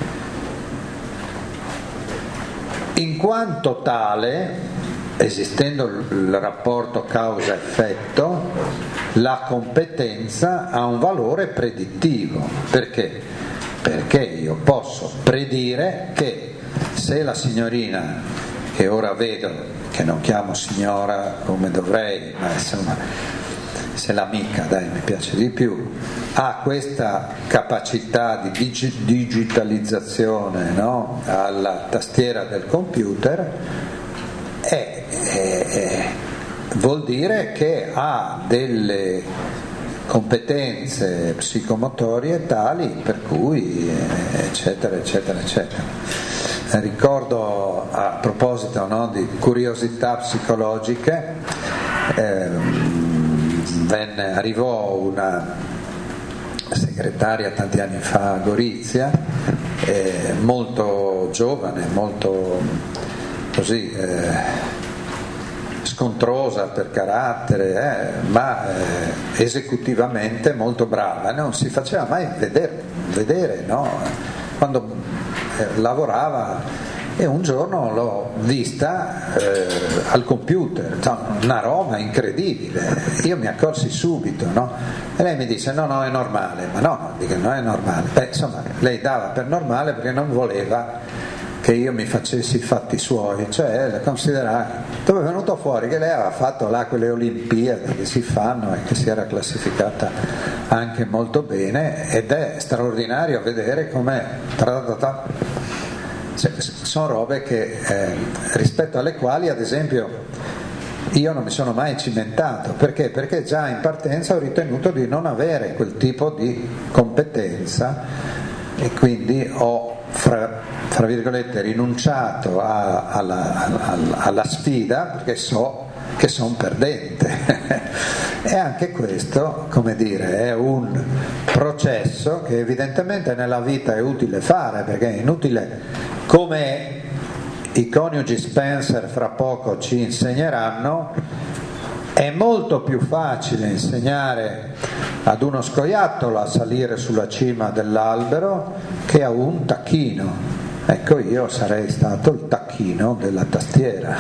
In quanto tale, esistendo il rapporto causa-effetto, la competenza ha un valore predittivo. Perché? Perché io posso predire che se la signorina, che ora vedo, che non chiamo signora come dovrei, ma insomma, se l'amica, dai, mi piace di più, ha questa capacità di digi- digitalizzazione, no? Alla tastiera del computer, e, e, e vuol dire che ha delle competenze psicomotorie tali per cui eccetera eccetera eccetera. Ricordo, a proposito, no, di curiosità psicologiche, eh, venne, arrivò una segretaria tanti anni fa a Gorizia, eh, molto giovane, molto così eh, scontrosa per carattere, eh, ma eh, esecutivamente molto brava. Non si faceva mai vedere, vedere no? Quando eh, lavorava, e un giorno l'ho vista eh, al computer, una roba incredibile. Io mi accorsi subito, no? E lei mi disse no no è normale, ma no, dico, non è normale. Beh, insomma, lei dava per normale perché non voleva che io mi facessi i fatti suoi, cioè considerare, dove è venuto fuori che lei aveva fatto là quelle Olimpiadi che si fanno e che si era classificata anche molto bene, ed è straordinario vedere come sono robe che eh, rispetto alle quali ad esempio io non mi sono mai cimentato. Perché? Perché già in partenza ho ritenuto di non avere quel tipo di competenza, e quindi ho fra, fra virgolette rinunciato a, alla, alla, alla sfida, perché so che sono perdente. E anche questo, come dire, è un processo che evidentemente nella vita è utile fare, perché è inutile, come i coniugi Spencer fra poco ci insegneranno, è molto più facile insegnare ad uno scoiattolo a salire sulla cima dell'albero che a un tacchino. Ecco, io sarei stato il tacchino della tastiera.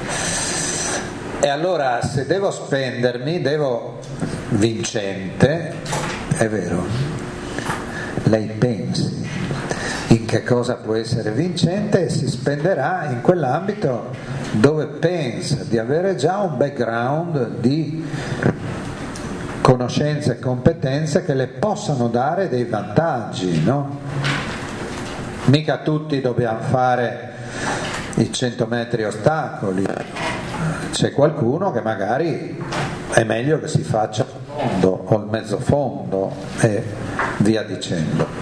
E allora, se devo spendermi, devo vincente, è vero, lei pensi in che cosa può essere vincente e si spenderà in quell'ambito dove pensa di avere già un background di conoscenze e competenze che le possano dare dei vantaggi, no? Mica tutti dobbiamo fare i cento metri ostacoli, c'è qualcuno che magari è meglio che si faccia il fondo o il mezzo fondo e via dicendo.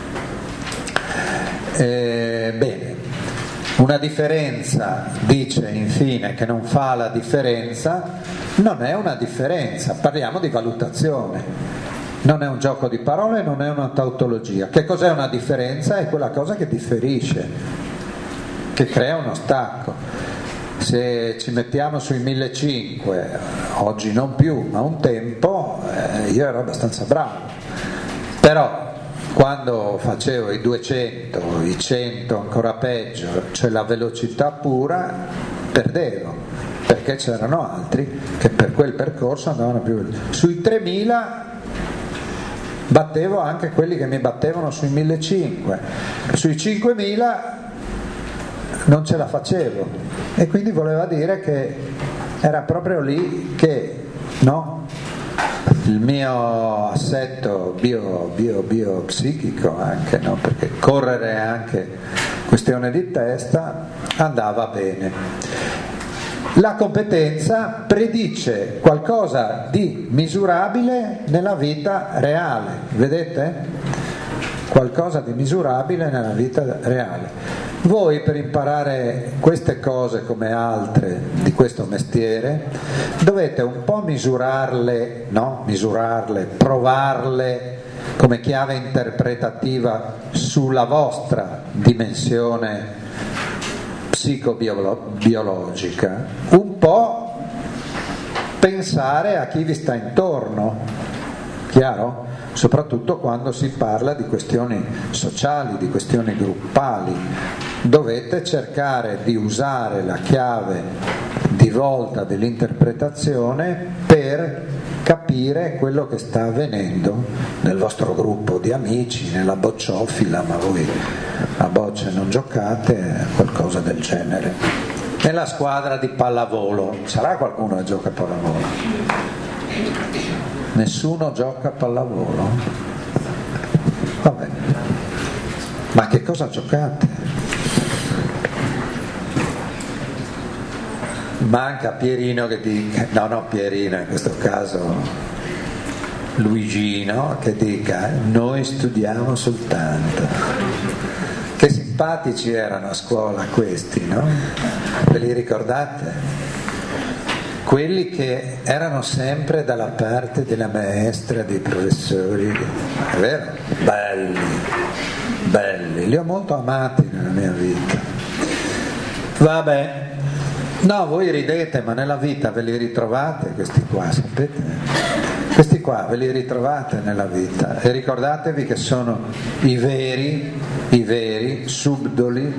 Eh, bene, una differenza, dice infine, che non fa la differenza, non è una differenza, parliamo di valutazione, non è un gioco di parole, non è una tautologia. Che cos'è una differenza? È quella cosa che differisce, che crea uno stacco. Se ci mettiamo sui millecinquecento, oggi non più, ma un tempo, eh, io ero abbastanza bravo, però quando facevo i duecento, i cento ancora peggio, cioè la velocità pura, perdevo, perché c'erano altri che per quel percorso andavano più veloci. Sui tremila battevo anche quelli che mi battevano sui millecinquecento, sui cinquemila non ce la facevo, e quindi voleva dire che era proprio lì che, no? Il mio assetto bio, bio, bio psichico anche, no? Perché correre è anche questione di testa, andava bene. La competenza predice qualcosa di misurabile nella vita reale, vedete? Qualcosa di misurabile nella vita reale. Voi per imparare queste cose come altre di questo mestiere dovete un po' misurarle, no? Misurarle, provarle come chiave interpretativa sulla vostra dimensione psicobiologica, un po' pensare a chi vi sta intorno, chiaro? Soprattutto quando si parla di questioni sociali, di questioni gruppali, dovete cercare di usare la chiave di volta dell'interpretazione per capire quello che sta avvenendo nel vostro gruppo di amici, nella bocciofila, ma voi a bocce non giocate, qualcosa del genere. Nella squadra di pallavolo, sarà qualcuno che gioca a pallavolo? Nessuno gioca a pallavolo? Vabbè, ma che cosa giocate? Manca Pierino che dica, no no Pierino in questo caso Luigino, che dica noi studiamo soltanto. Che simpatici erano a scuola questi, no? Ve li ricordate? Quelli che erano sempre dalla parte della maestra, dei professori, è vero? Belli, belli, li ho molto amati nella mia vita. Vabbè, no, voi ridete, ma nella vita ve li ritrovate questi qua, sapete? Questi qua ve li ritrovate nella vita e ricordatevi che sono i veri, i veri subdoli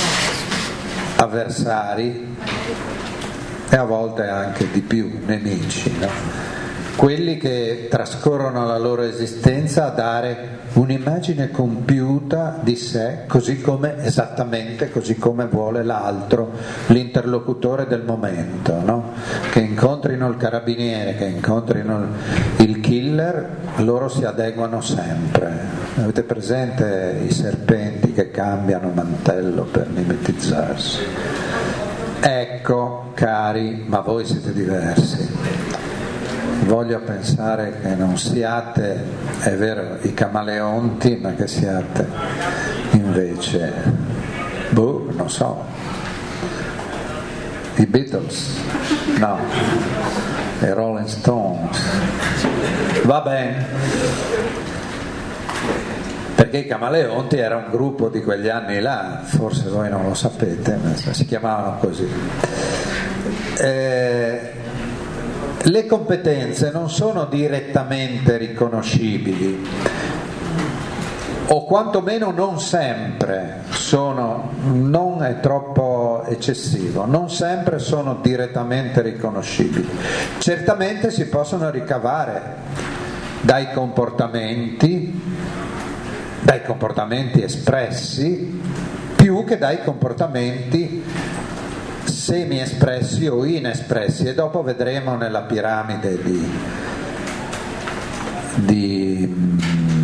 avversari e a volte anche di più nemici, no? Quelli che trascorrono la loro esistenza a dare un'immagine compiuta di sé così come, esattamente così come vuole l'altro, l'interlocutore del momento, no? Che incontrino il carabiniere, che incontrino il killer, loro si adeguano sempre. Avete presente i serpenti che cambiano mantello per mimetizzarsi? Ecco, cari, ma voi siete diversi. Voglio pensare che non siate, è vero, i camaleonti, ma che siate invece, boh, non so, i Beatles, no, i Rolling Stones. Va bene, perché i Camaleonti era un gruppo di quegli anni là, forse voi non lo sapete, ma si chiamavano così. Eh, le competenze non sono direttamente riconoscibili, o quantomeno non sempre sono, non è troppo eccessivo, non sempre sono direttamente riconoscibili. Certamente si possono ricavare dai comportamenti, dai comportamenti espressi più che dai comportamenti semi espressi o inespressi, e dopo vedremo nella piramide di, di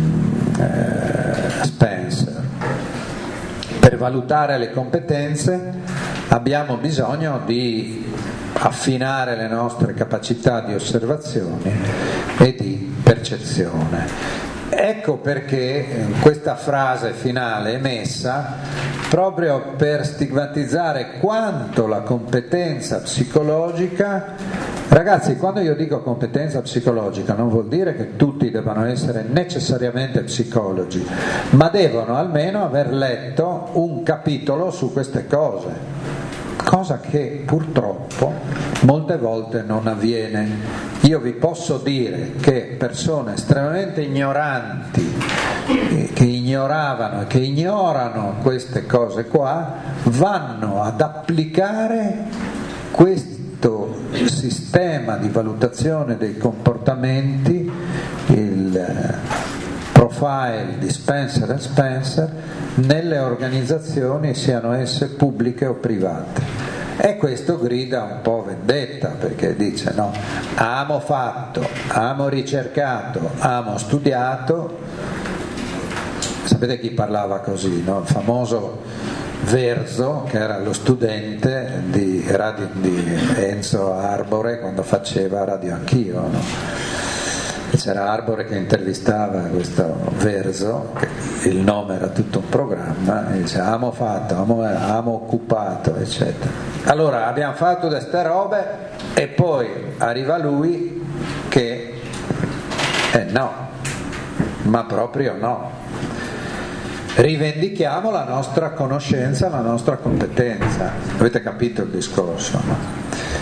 eh, Spencer. Per valutare le competenze abbiamo bisogno di affinare le nostre capacità di osservazione e di percezione. Ecco perché questa frase finale è messa proprio per stigmatizzare quanto la competenza psicologica, ragazzi, quando io dico competenza psicologica non vuol dire che tutti debbano essere necessariamente psicologi, ma devono almeno aver letto un capitolo su queste cose, cosa che purtroppo molte volte non avviene. Io vi posso dire che persone estremamente ignoranti, che ignoravano e che ignorano queste cose qua, vanno ad applicare questo sistema di valutazione dei comportamenti, il profile di Spencer e Spencer, nelle organizzazioni, siano esse pubbliche o private. E questo grida un po' vendetta, perché dice no, amo fatto, amo ricercato, amo studiato. Sapete chi parlava così, no? Il famoso Verzo, che era lo studente di, radio, di Enzo Arbore quando faceva Radio Anch'io, no? e c'era Arbore che intervistava questo Verso, che il nome era tutto un programma, e diceva amo fatto, amo, amo occupato, eccetera. Allora abbiamo fatto queste robe e poi arriva lui che eh no, ma proprio no. Rivendichiamo la nostra conoscenza, la nostra competenza. Avete capito il discorso, no?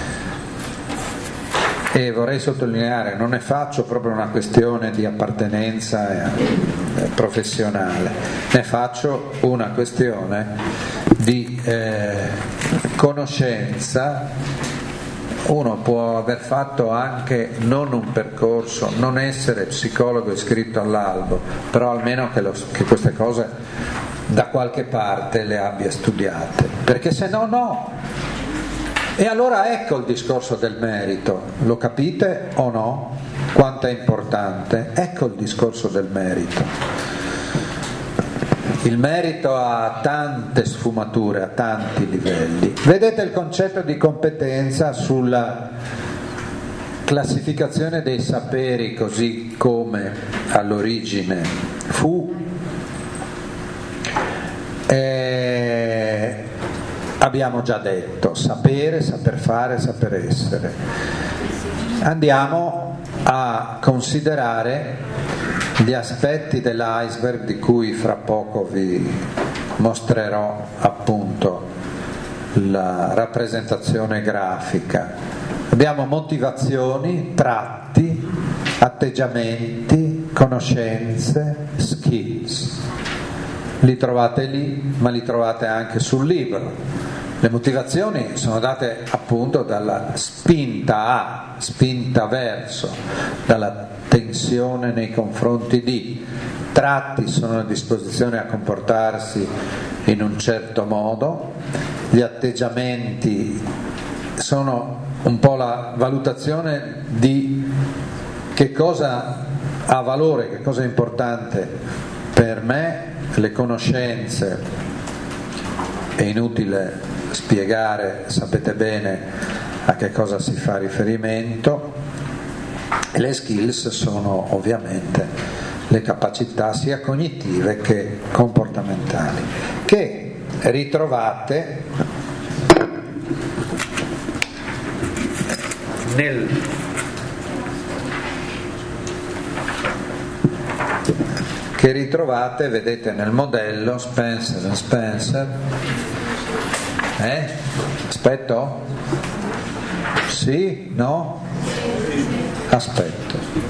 E vorrei sottolineare, non ne faccio proprio una questione di appartenenza professionale, ne faccio una questione di eh, conoscenza. Uno può aver fatto anche non un percorso, non essere psicologo iscritto all'albo, però almeno che, lo, che queste cose da qualche parte le abbia studiate, perché se no no. E allora ecco il discorso del merito, lo capite o no? Quanto è importante? Ecco il discorso del merito. Il merito ha tante sfumature, ha tanti livelli. Vedete il concetto di competenza sulla classificazione dei saperi così come all'origine fu. E abbiamo già detto sapere, saper fare, saper essere. Andiamo a considerare gli aspetti dell'iceberg di cui fra poco vi mostrerò appunto la rappresentazione grafica. Abbiamo motivazioni, tratti, atteggiamenti, conoscenze, skills. Li trovate lì, ma li trovate anche sul libro. Le motivazioni sono date appunto dalla spinta a, spinta verso, dalla tensione nei confronti di. Tratti sono a disposizione a comportarsi in un certo modo, gli atteggiamenti sono un po' la valutazione di che cosa ha valore, che cosa è importante per me. Le conoscenze è inutile spiegare, sapete bene a che cosa si fa riferimento, e le skills sono ovviamente le capacità sia cognitive che comportamentali, che ritrovate nel che ritrovate, vedete, nel modello Spencer and Spencer. Eh? Aspetto? Sì? No? Aspetto.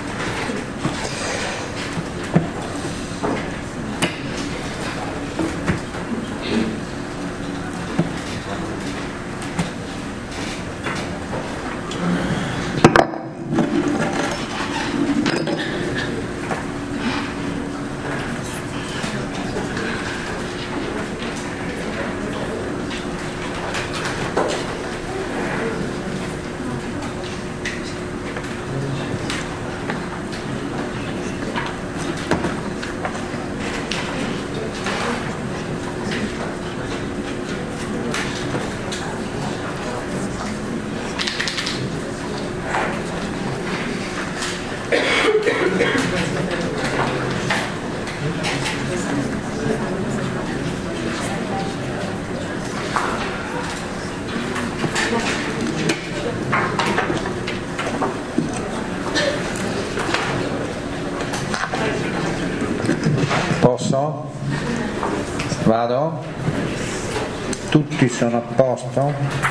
Posso? Vado? Tutti sono a posto?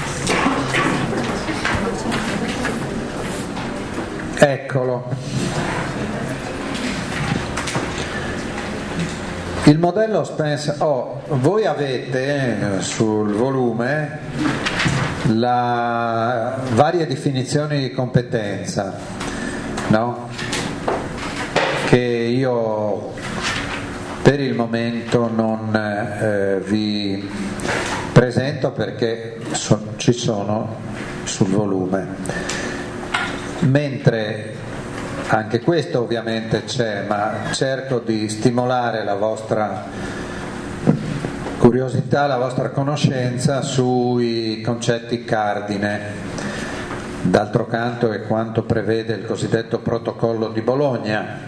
Eccolo. Il modello Spencer, oh, voi avete eh, sul volume la varie definizioni di competenza, no? Che io per il momento non eh, vi presento perché so, ci sono sul volume, mentre anche questo ovviamente c'è, ma cerco di stimolare la vostra curiosità, la vostra conoscenza sui concetti cardine. D'altro canto è quanto prevede il cosiddetto protocollo di Bologna,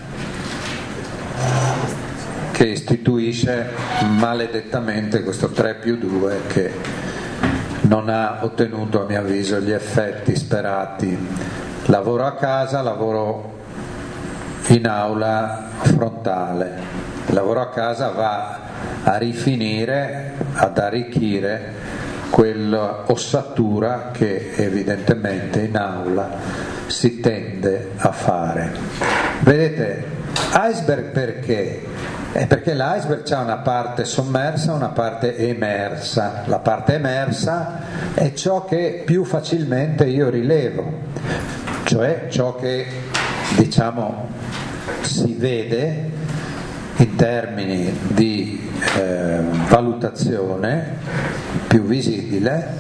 che istituisce maledettamente questo tre più due che non ha ottenuto, a mio avviso, gli effetti sperati. Lavoro a casa, lavoro in aula frontale. Il lavoro a casa va a rifinire, ad arricchire quell'ossatura che evidentemente in aula si tende a fare. Vedete, iceberg perché? È perché l'iceberg ha una parte sommersa e una parte emersa. La parte emersa è ciò che più facilmente io rilevo, cioè ciò che, diciamo, si vede in termini di eh, valutazione più visibile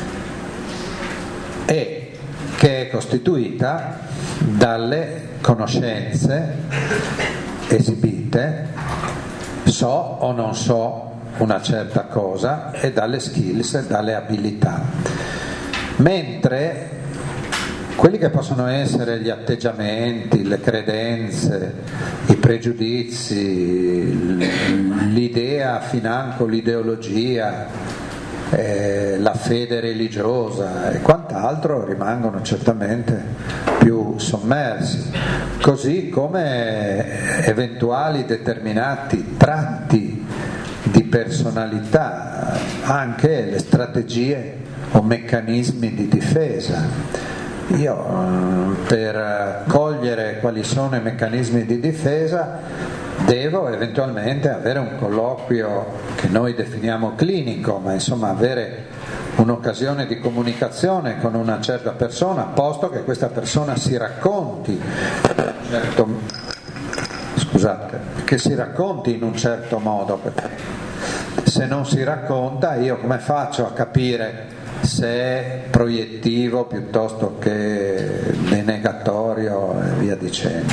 e che è costituita dalle conoscenze esibite, so o non so una certa cosa, e dalle skills e dalle abilità, mentre quelli che possono essere gli atteggiamenti, le credenze, i pregiudizi, l'idea financo l'ideologia, eh, la fede religiosa e quant'altro rimangono certamente più sommersi, così come eventuali determinati tratti di personalità, anche le strategie o meccanismi di difesa. Io per cogliere quali sono i meccanismi di difesa devo eventualmente avere un colloquio che noi definiamo clinico, ma insomma avere un'occasione di comunicazione con una certa persona, posto che questa persona si racconti, certo, scusate, che si racconti in un certo modo, perché se non si racconta io come faccio a capire se è proiettivo piuttosto che denegatorio e via dicendo.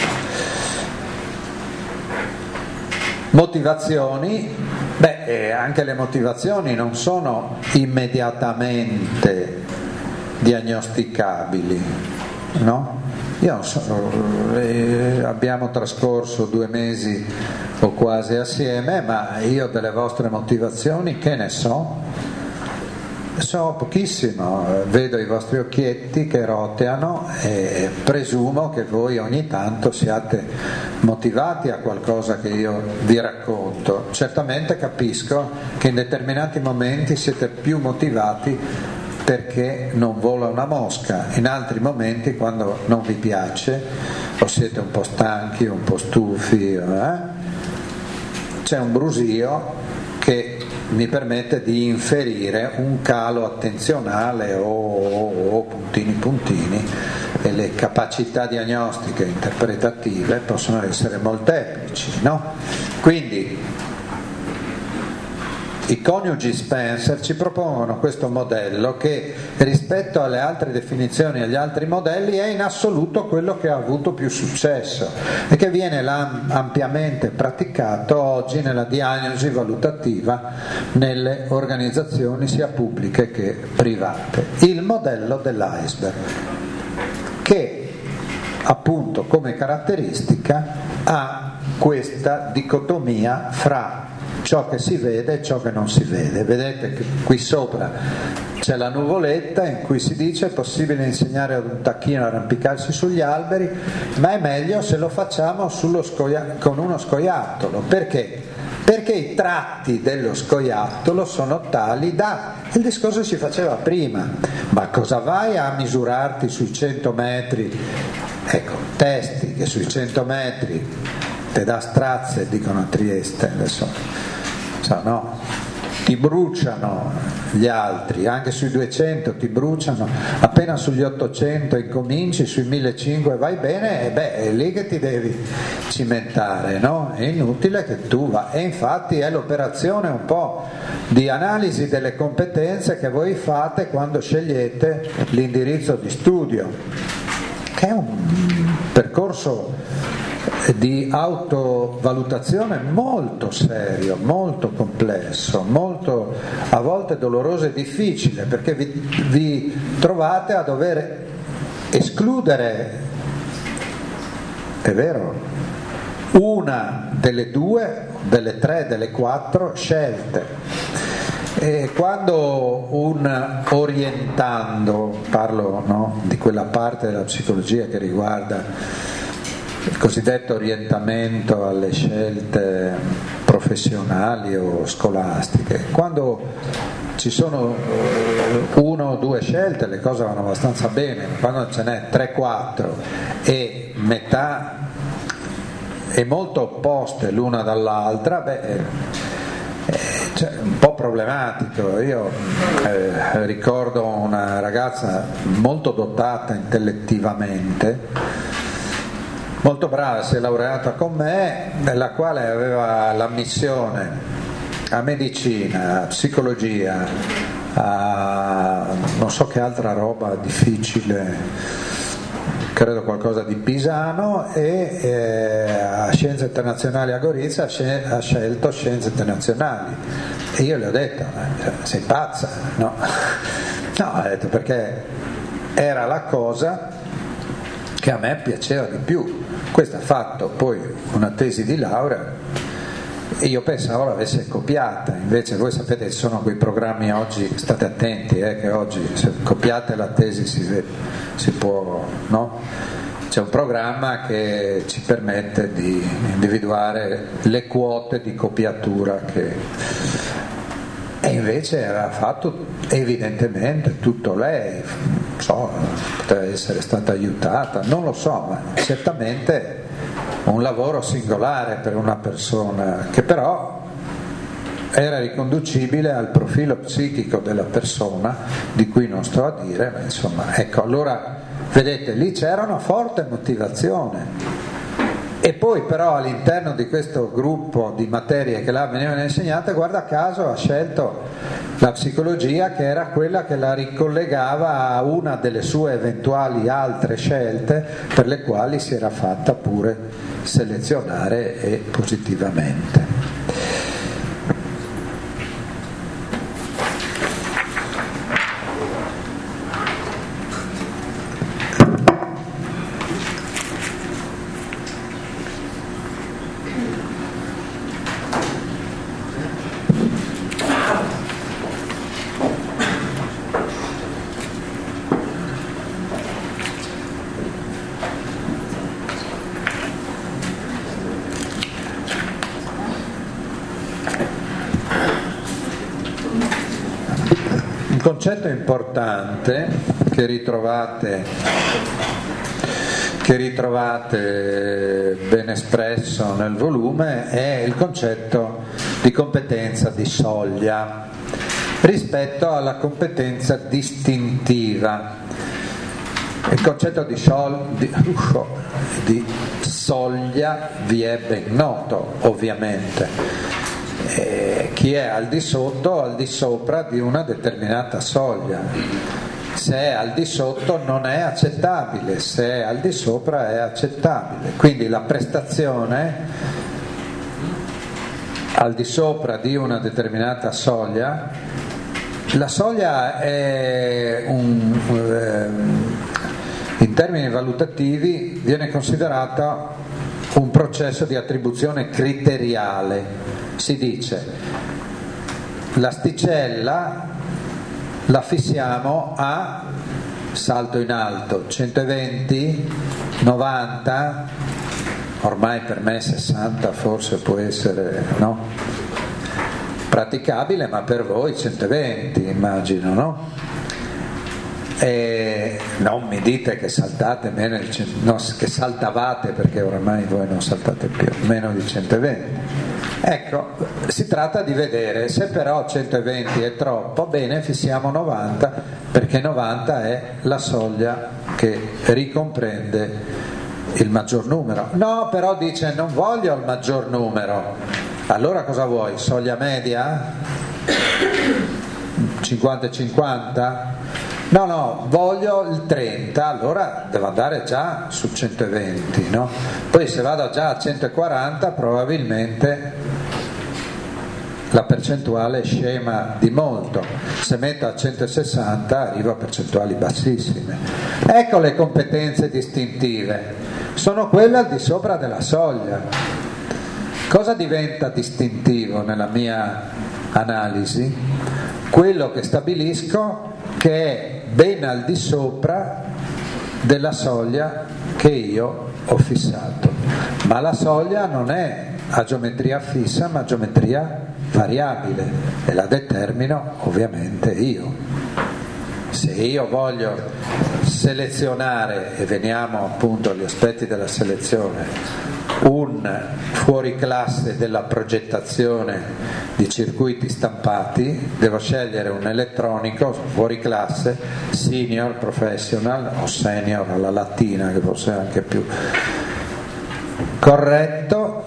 Motivazioni, beh, anche le motivazioni non sono immediatamente diagnosticabili, no? Io non so, eh, abbiamo trascorso due mesi o quasi assieme, ma io delle vostre motivazioni che ne so? So pochissimo, vedo i vostri occhietti che roteano e presumo che voi ogni tanto siate motivati a qualcosa che io vi racconto. Certamente capisco che in determinati momenti siete più motivati perché non vola una mosca, in altri momenti quando non vi piace o siete un po' stanchi, un po' stufi, eh? C'è un brusio che mi permette di inferire un calo attenzionale o, o, o puntini puntini, e le capacità diagnostiche interpretative possono essere molteplici, no? Quindi i coniugi Spencer ci propongono questo modello che rispetto alle altre definizioni e agli altri modelli è in assoluto quello che ha avuto più successo e che viene ampiamente praticato oggi nella diagnosi valutativa nelle organizzazioni sia pubbliche che private. Il modello dell'iceberg, che appunto come caratteristica ha questa dicotomia fra ciò che si vede e ciò che non si vede. Vedete che qui sopra c'è la nuvoletta in cui si dice è possibile insegnare ad un tacchino a arrampicarsi sugli alberi, ma è meglio se lo facciamo sullo scoia- con uno scoiattolo. Perché? Perché i tratti dello scoiattolo sono tali da... Il discorso si faceva prima, ma cosa vai a misurarti sui cento metri? Ecco, testi che sui cento metri te dà strazze, dicono a Trieste adesso. So, no, ti bruciano gli altri, anche sui duecento ti bruciano, appena sugli ottocento incominci, sui millecinquecento vai bene, e beh, è lì che ti devi cimentare, no? È inutile che tu va. E infatti è l'operazione un po' di analisi delle competenze che voi fate quando scegliete l'indirizzo di studio, che è un percorso di autovalutazione molto serio, molto complesso, molto a volte doloroso e difficile, perché vi, vi trovate a dover escludere, è vero, una delle due, delle tre, delle quattro scelte. E quando un orientando, parlo no, di quella parte della psicologia che riguarda il cosiddetto orientamento alle scelte professionali o scolastiche, quando ci sono uno o due scelte le cose vanno abbastanza bene, quando ce n'è tre quattro e metà è molto opposte l'una dall'altra, beh, cioè, un po' problematico. Io eh, ricordo una ragazza molto dotata intellettivamente, molto brava, si è laureata con me, nella quale aveva l'ammissione a medicina, a psicologia, a non so che altra roba difficile, credo qualcosa di pisano, e eh, a Scienze Internazionali a Gorizia ha scelto Scienze Internazionali, e io le ho detto eh, sei pazza, no? No, ho detto perché era la cosa che a me piaceva di più. Questa ha fatto poi una tesi di laurea e io pensavo l'avesse copiata, invece voi sapete ci sono quei programmi oggi, state attenti eh, che oggi se copiate la tesi si, si può, no? C'è un programma che ci permette di individuare le quote di copiatura che... e invece aveva fatto evidentemente tutto lei, non so, poteva essere stata aiutata, non lo so, ma certamente un lavoro singolare per una persona che però era riconducibile al profilo psichico della persona, di cui non sto a dire, ma insomma, ecco, allora vedete, lì c'era una forte motivazione. E poi però all'interno di questo gruppo di materie che là venivano insegnate, guarda caso ha scelto la psicologia, che era quella che la ricollegava a una delle sue eventuali altre scelte per le quali si era fatta pure selezionare e positivamente. Un concetto importante che ritrovate, che ritrovate ben espresso nel volume è il concetto di competenza di soglia rispetto alla competenza distintiva. Il concetto di, sol, di, uh, di soglia vi è ben noto, ovviamente. Eh, chi è al di sotto o al di sopra di una determinata soglia. Se è al di sotto non è accettabile, se è al di sopra è accettabile. Quindi la prestazione al di sopra di una determinata soglia, la soglia è un, eh, in termini valutativi viene considerata un processo di attribuzione criteriale. Si dice l'asticella la fissiamo a salto in alto centoventi, novanta, ormai per me sessanta forse può essere, no? praticabile, ma per voi centoventi immagino, no? E non mi dite che saltate meno di cento, no, che saltavate, perché oramai voi non saltate più, meno di centoventi. Ecco, si tratta di vedere se però centoventi è troppo, bene, fissiamo novanta, perché novanta è la soglia che ricomprende il maggior numero. No, però dice non voglio il maggior numero, allora cosa vuoi? Soglia media? cinquanta e cinquanta? No, no, voglio il trenta, allora devo andare già su centoventi, no? Poi se vado già a centoquaranta probabilmente la percentuale scema di molto. Se metto a centosessanta arrivo a percentuali bassissime. Ecco le competenze distintive, sono quelle al di sopra della soglia. Cosa diventa distintivo nella mia analisi? Quello che stabilisco che è ben al di sopra della soglia che io ho fissato, ma la soglia non è a geometria fissa ma a geometria variabile e la determino ovviamente io. Se io voglio selezionare, e veniamo appunto agli aspetti della selezione, un fuoriclasse della progettazione di circuiti stampati, devo scegliere un elettronico fuoriclasse senior, professional o senior alla latina, che forse è anche più corretto,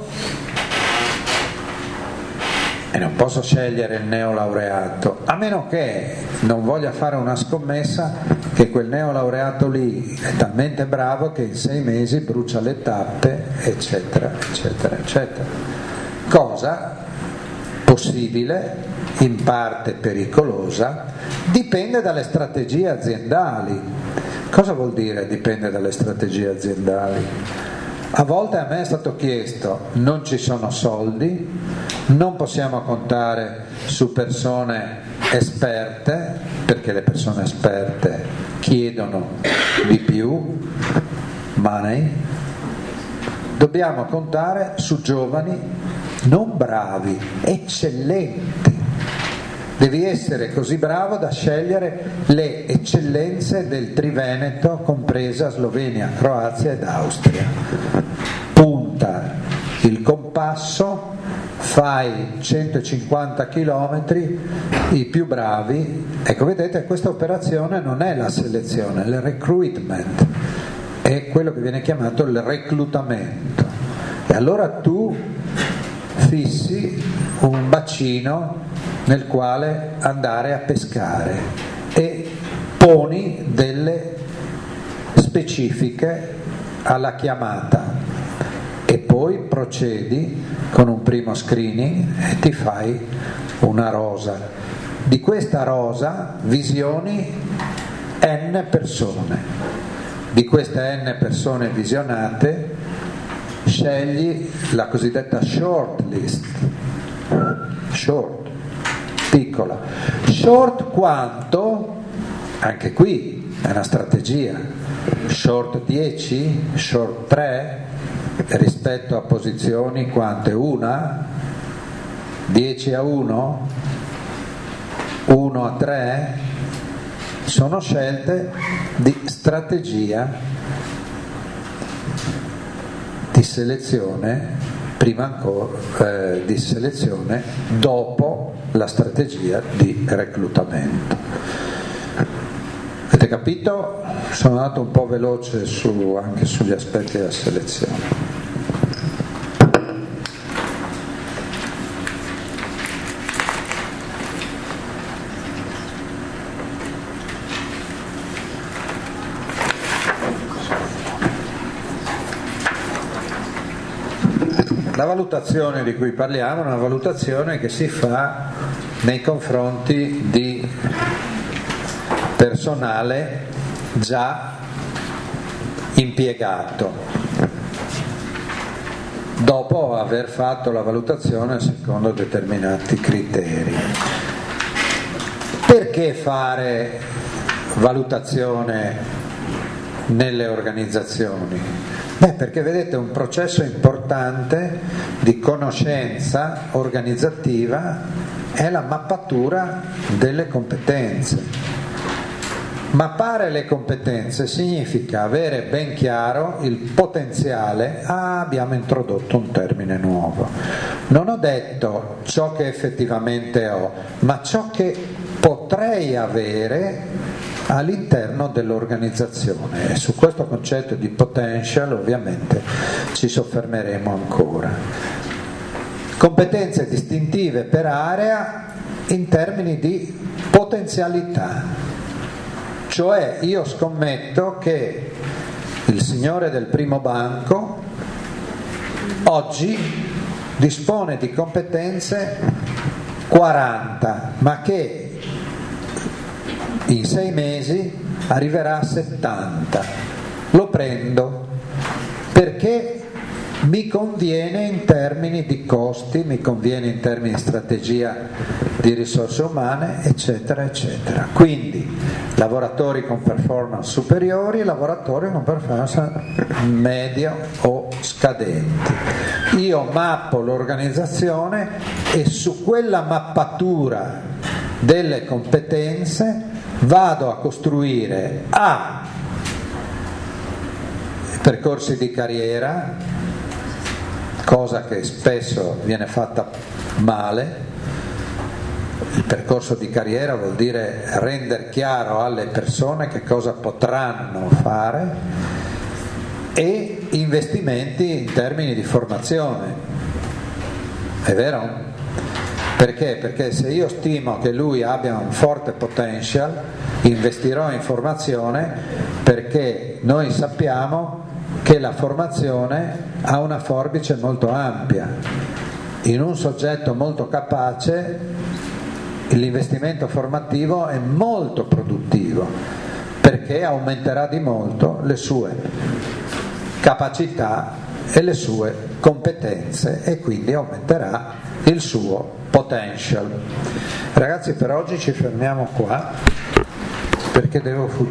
e non posso scegliere il neolaureato, a meno che non voglia fare una scommessa che quel neolaureato lì è talmente bravo che in sei mesi brucia le tappe, eccetera, eccetera, eccetera. Cosa possibile, in parte pericolosa, dipende dalle strategie aziendali. Cosa vuol dire dipende dalle strategie aziendali? A volte a me è stato chiesto: non ci sono soldi, non possiamo contare su persone esperte, perché le persone esperte chiedono di più, money, dobbiamo contare su giovani non bravi, eccellenti. Devi essere così bravo da scegliere le eccellenze del Triveneto, compresa Slovenia, Croazia ed Austria. Punta il compasso, fai centocinquanta chilometri, i più bravi. Ecco, vedete, questa operazione non è la selezione, è il recruitment, è quello che viene chiamato il reclutamento. E allora tu fissi un bacino nel quale andare a pescare e poni delle specifiche alla chiamata e poi procedi con un primo screening e ti fai una rosa. Di questa rosa visioni n persone, di queste n persone visionate scegli la cosiddetta short list, short, piccola. Short quanto? Anche qui è una strategia. Short dieci, short tre, rispetto a posizioni quante? Una? dieci a uno? uno a tre? Sono scelte di strategia di selezione, prima ancora eh, di selezione, dopo la strategia di reclutamento. Avete capito? Sono andato un po' veloce su, anche sugli aspetti della selezione. La valutazione di cui parliamo è una valutazione che si fa nei confronti di personale già impiegato, dopo aver fatto la valutazione secondo determinati criteri. Perché fare valutazione nelle organizzazioni? Beh, perché vedete, un processo importante di conoscenza organizzativa è la mappatura delle competenze. Mappare le competenze significa avere ben chiaro il potenziale. Ah, abbiamo introdotto un termine nuovo. Non ho detto ciò che effettivamente ho, ma ciò che potrei avere all'interno dell'organizzazione, e su questo concetto di potential ovviamente ci soffermeremo ancora. Competenze distintive per area in termini di potenzialità, cioè io scommetto che il signore del primo banco oggi dispone di competenze quaranta, ma che in sei mesi arriverà a settanta. Lo prendo perché mi conviene in termini di costi, mi conviene in termini di strategia di risorse umane, eccetera, eccetera. Quindi lavoratori con performance superiori e lavoratori con performance media o scadenti. Io mappo l'organizzazione e su quella mappatura delle competenze vado a costruire A, percorsi di carriera, cosa che spesso viene fatta male. Il percorso di carriera vuol dire rendere chiaro alle persone che cosa potranno fare, e investimenti in termini di formazione. È vero? Perché? Perché se io stimo che lui abbia un forte potential, investirò in formazione, perché noi sappiamo che la formazione ha una forbice molto ampia. In un soggetto molto capace l'investimento formativo è molto produttivo, perché aumenterà di molto le sue capacità e le sue competenze, e quindi aumenterà il suo potential. Ragazzi, per oggi ci fermiamo qua, perché devo fuggire.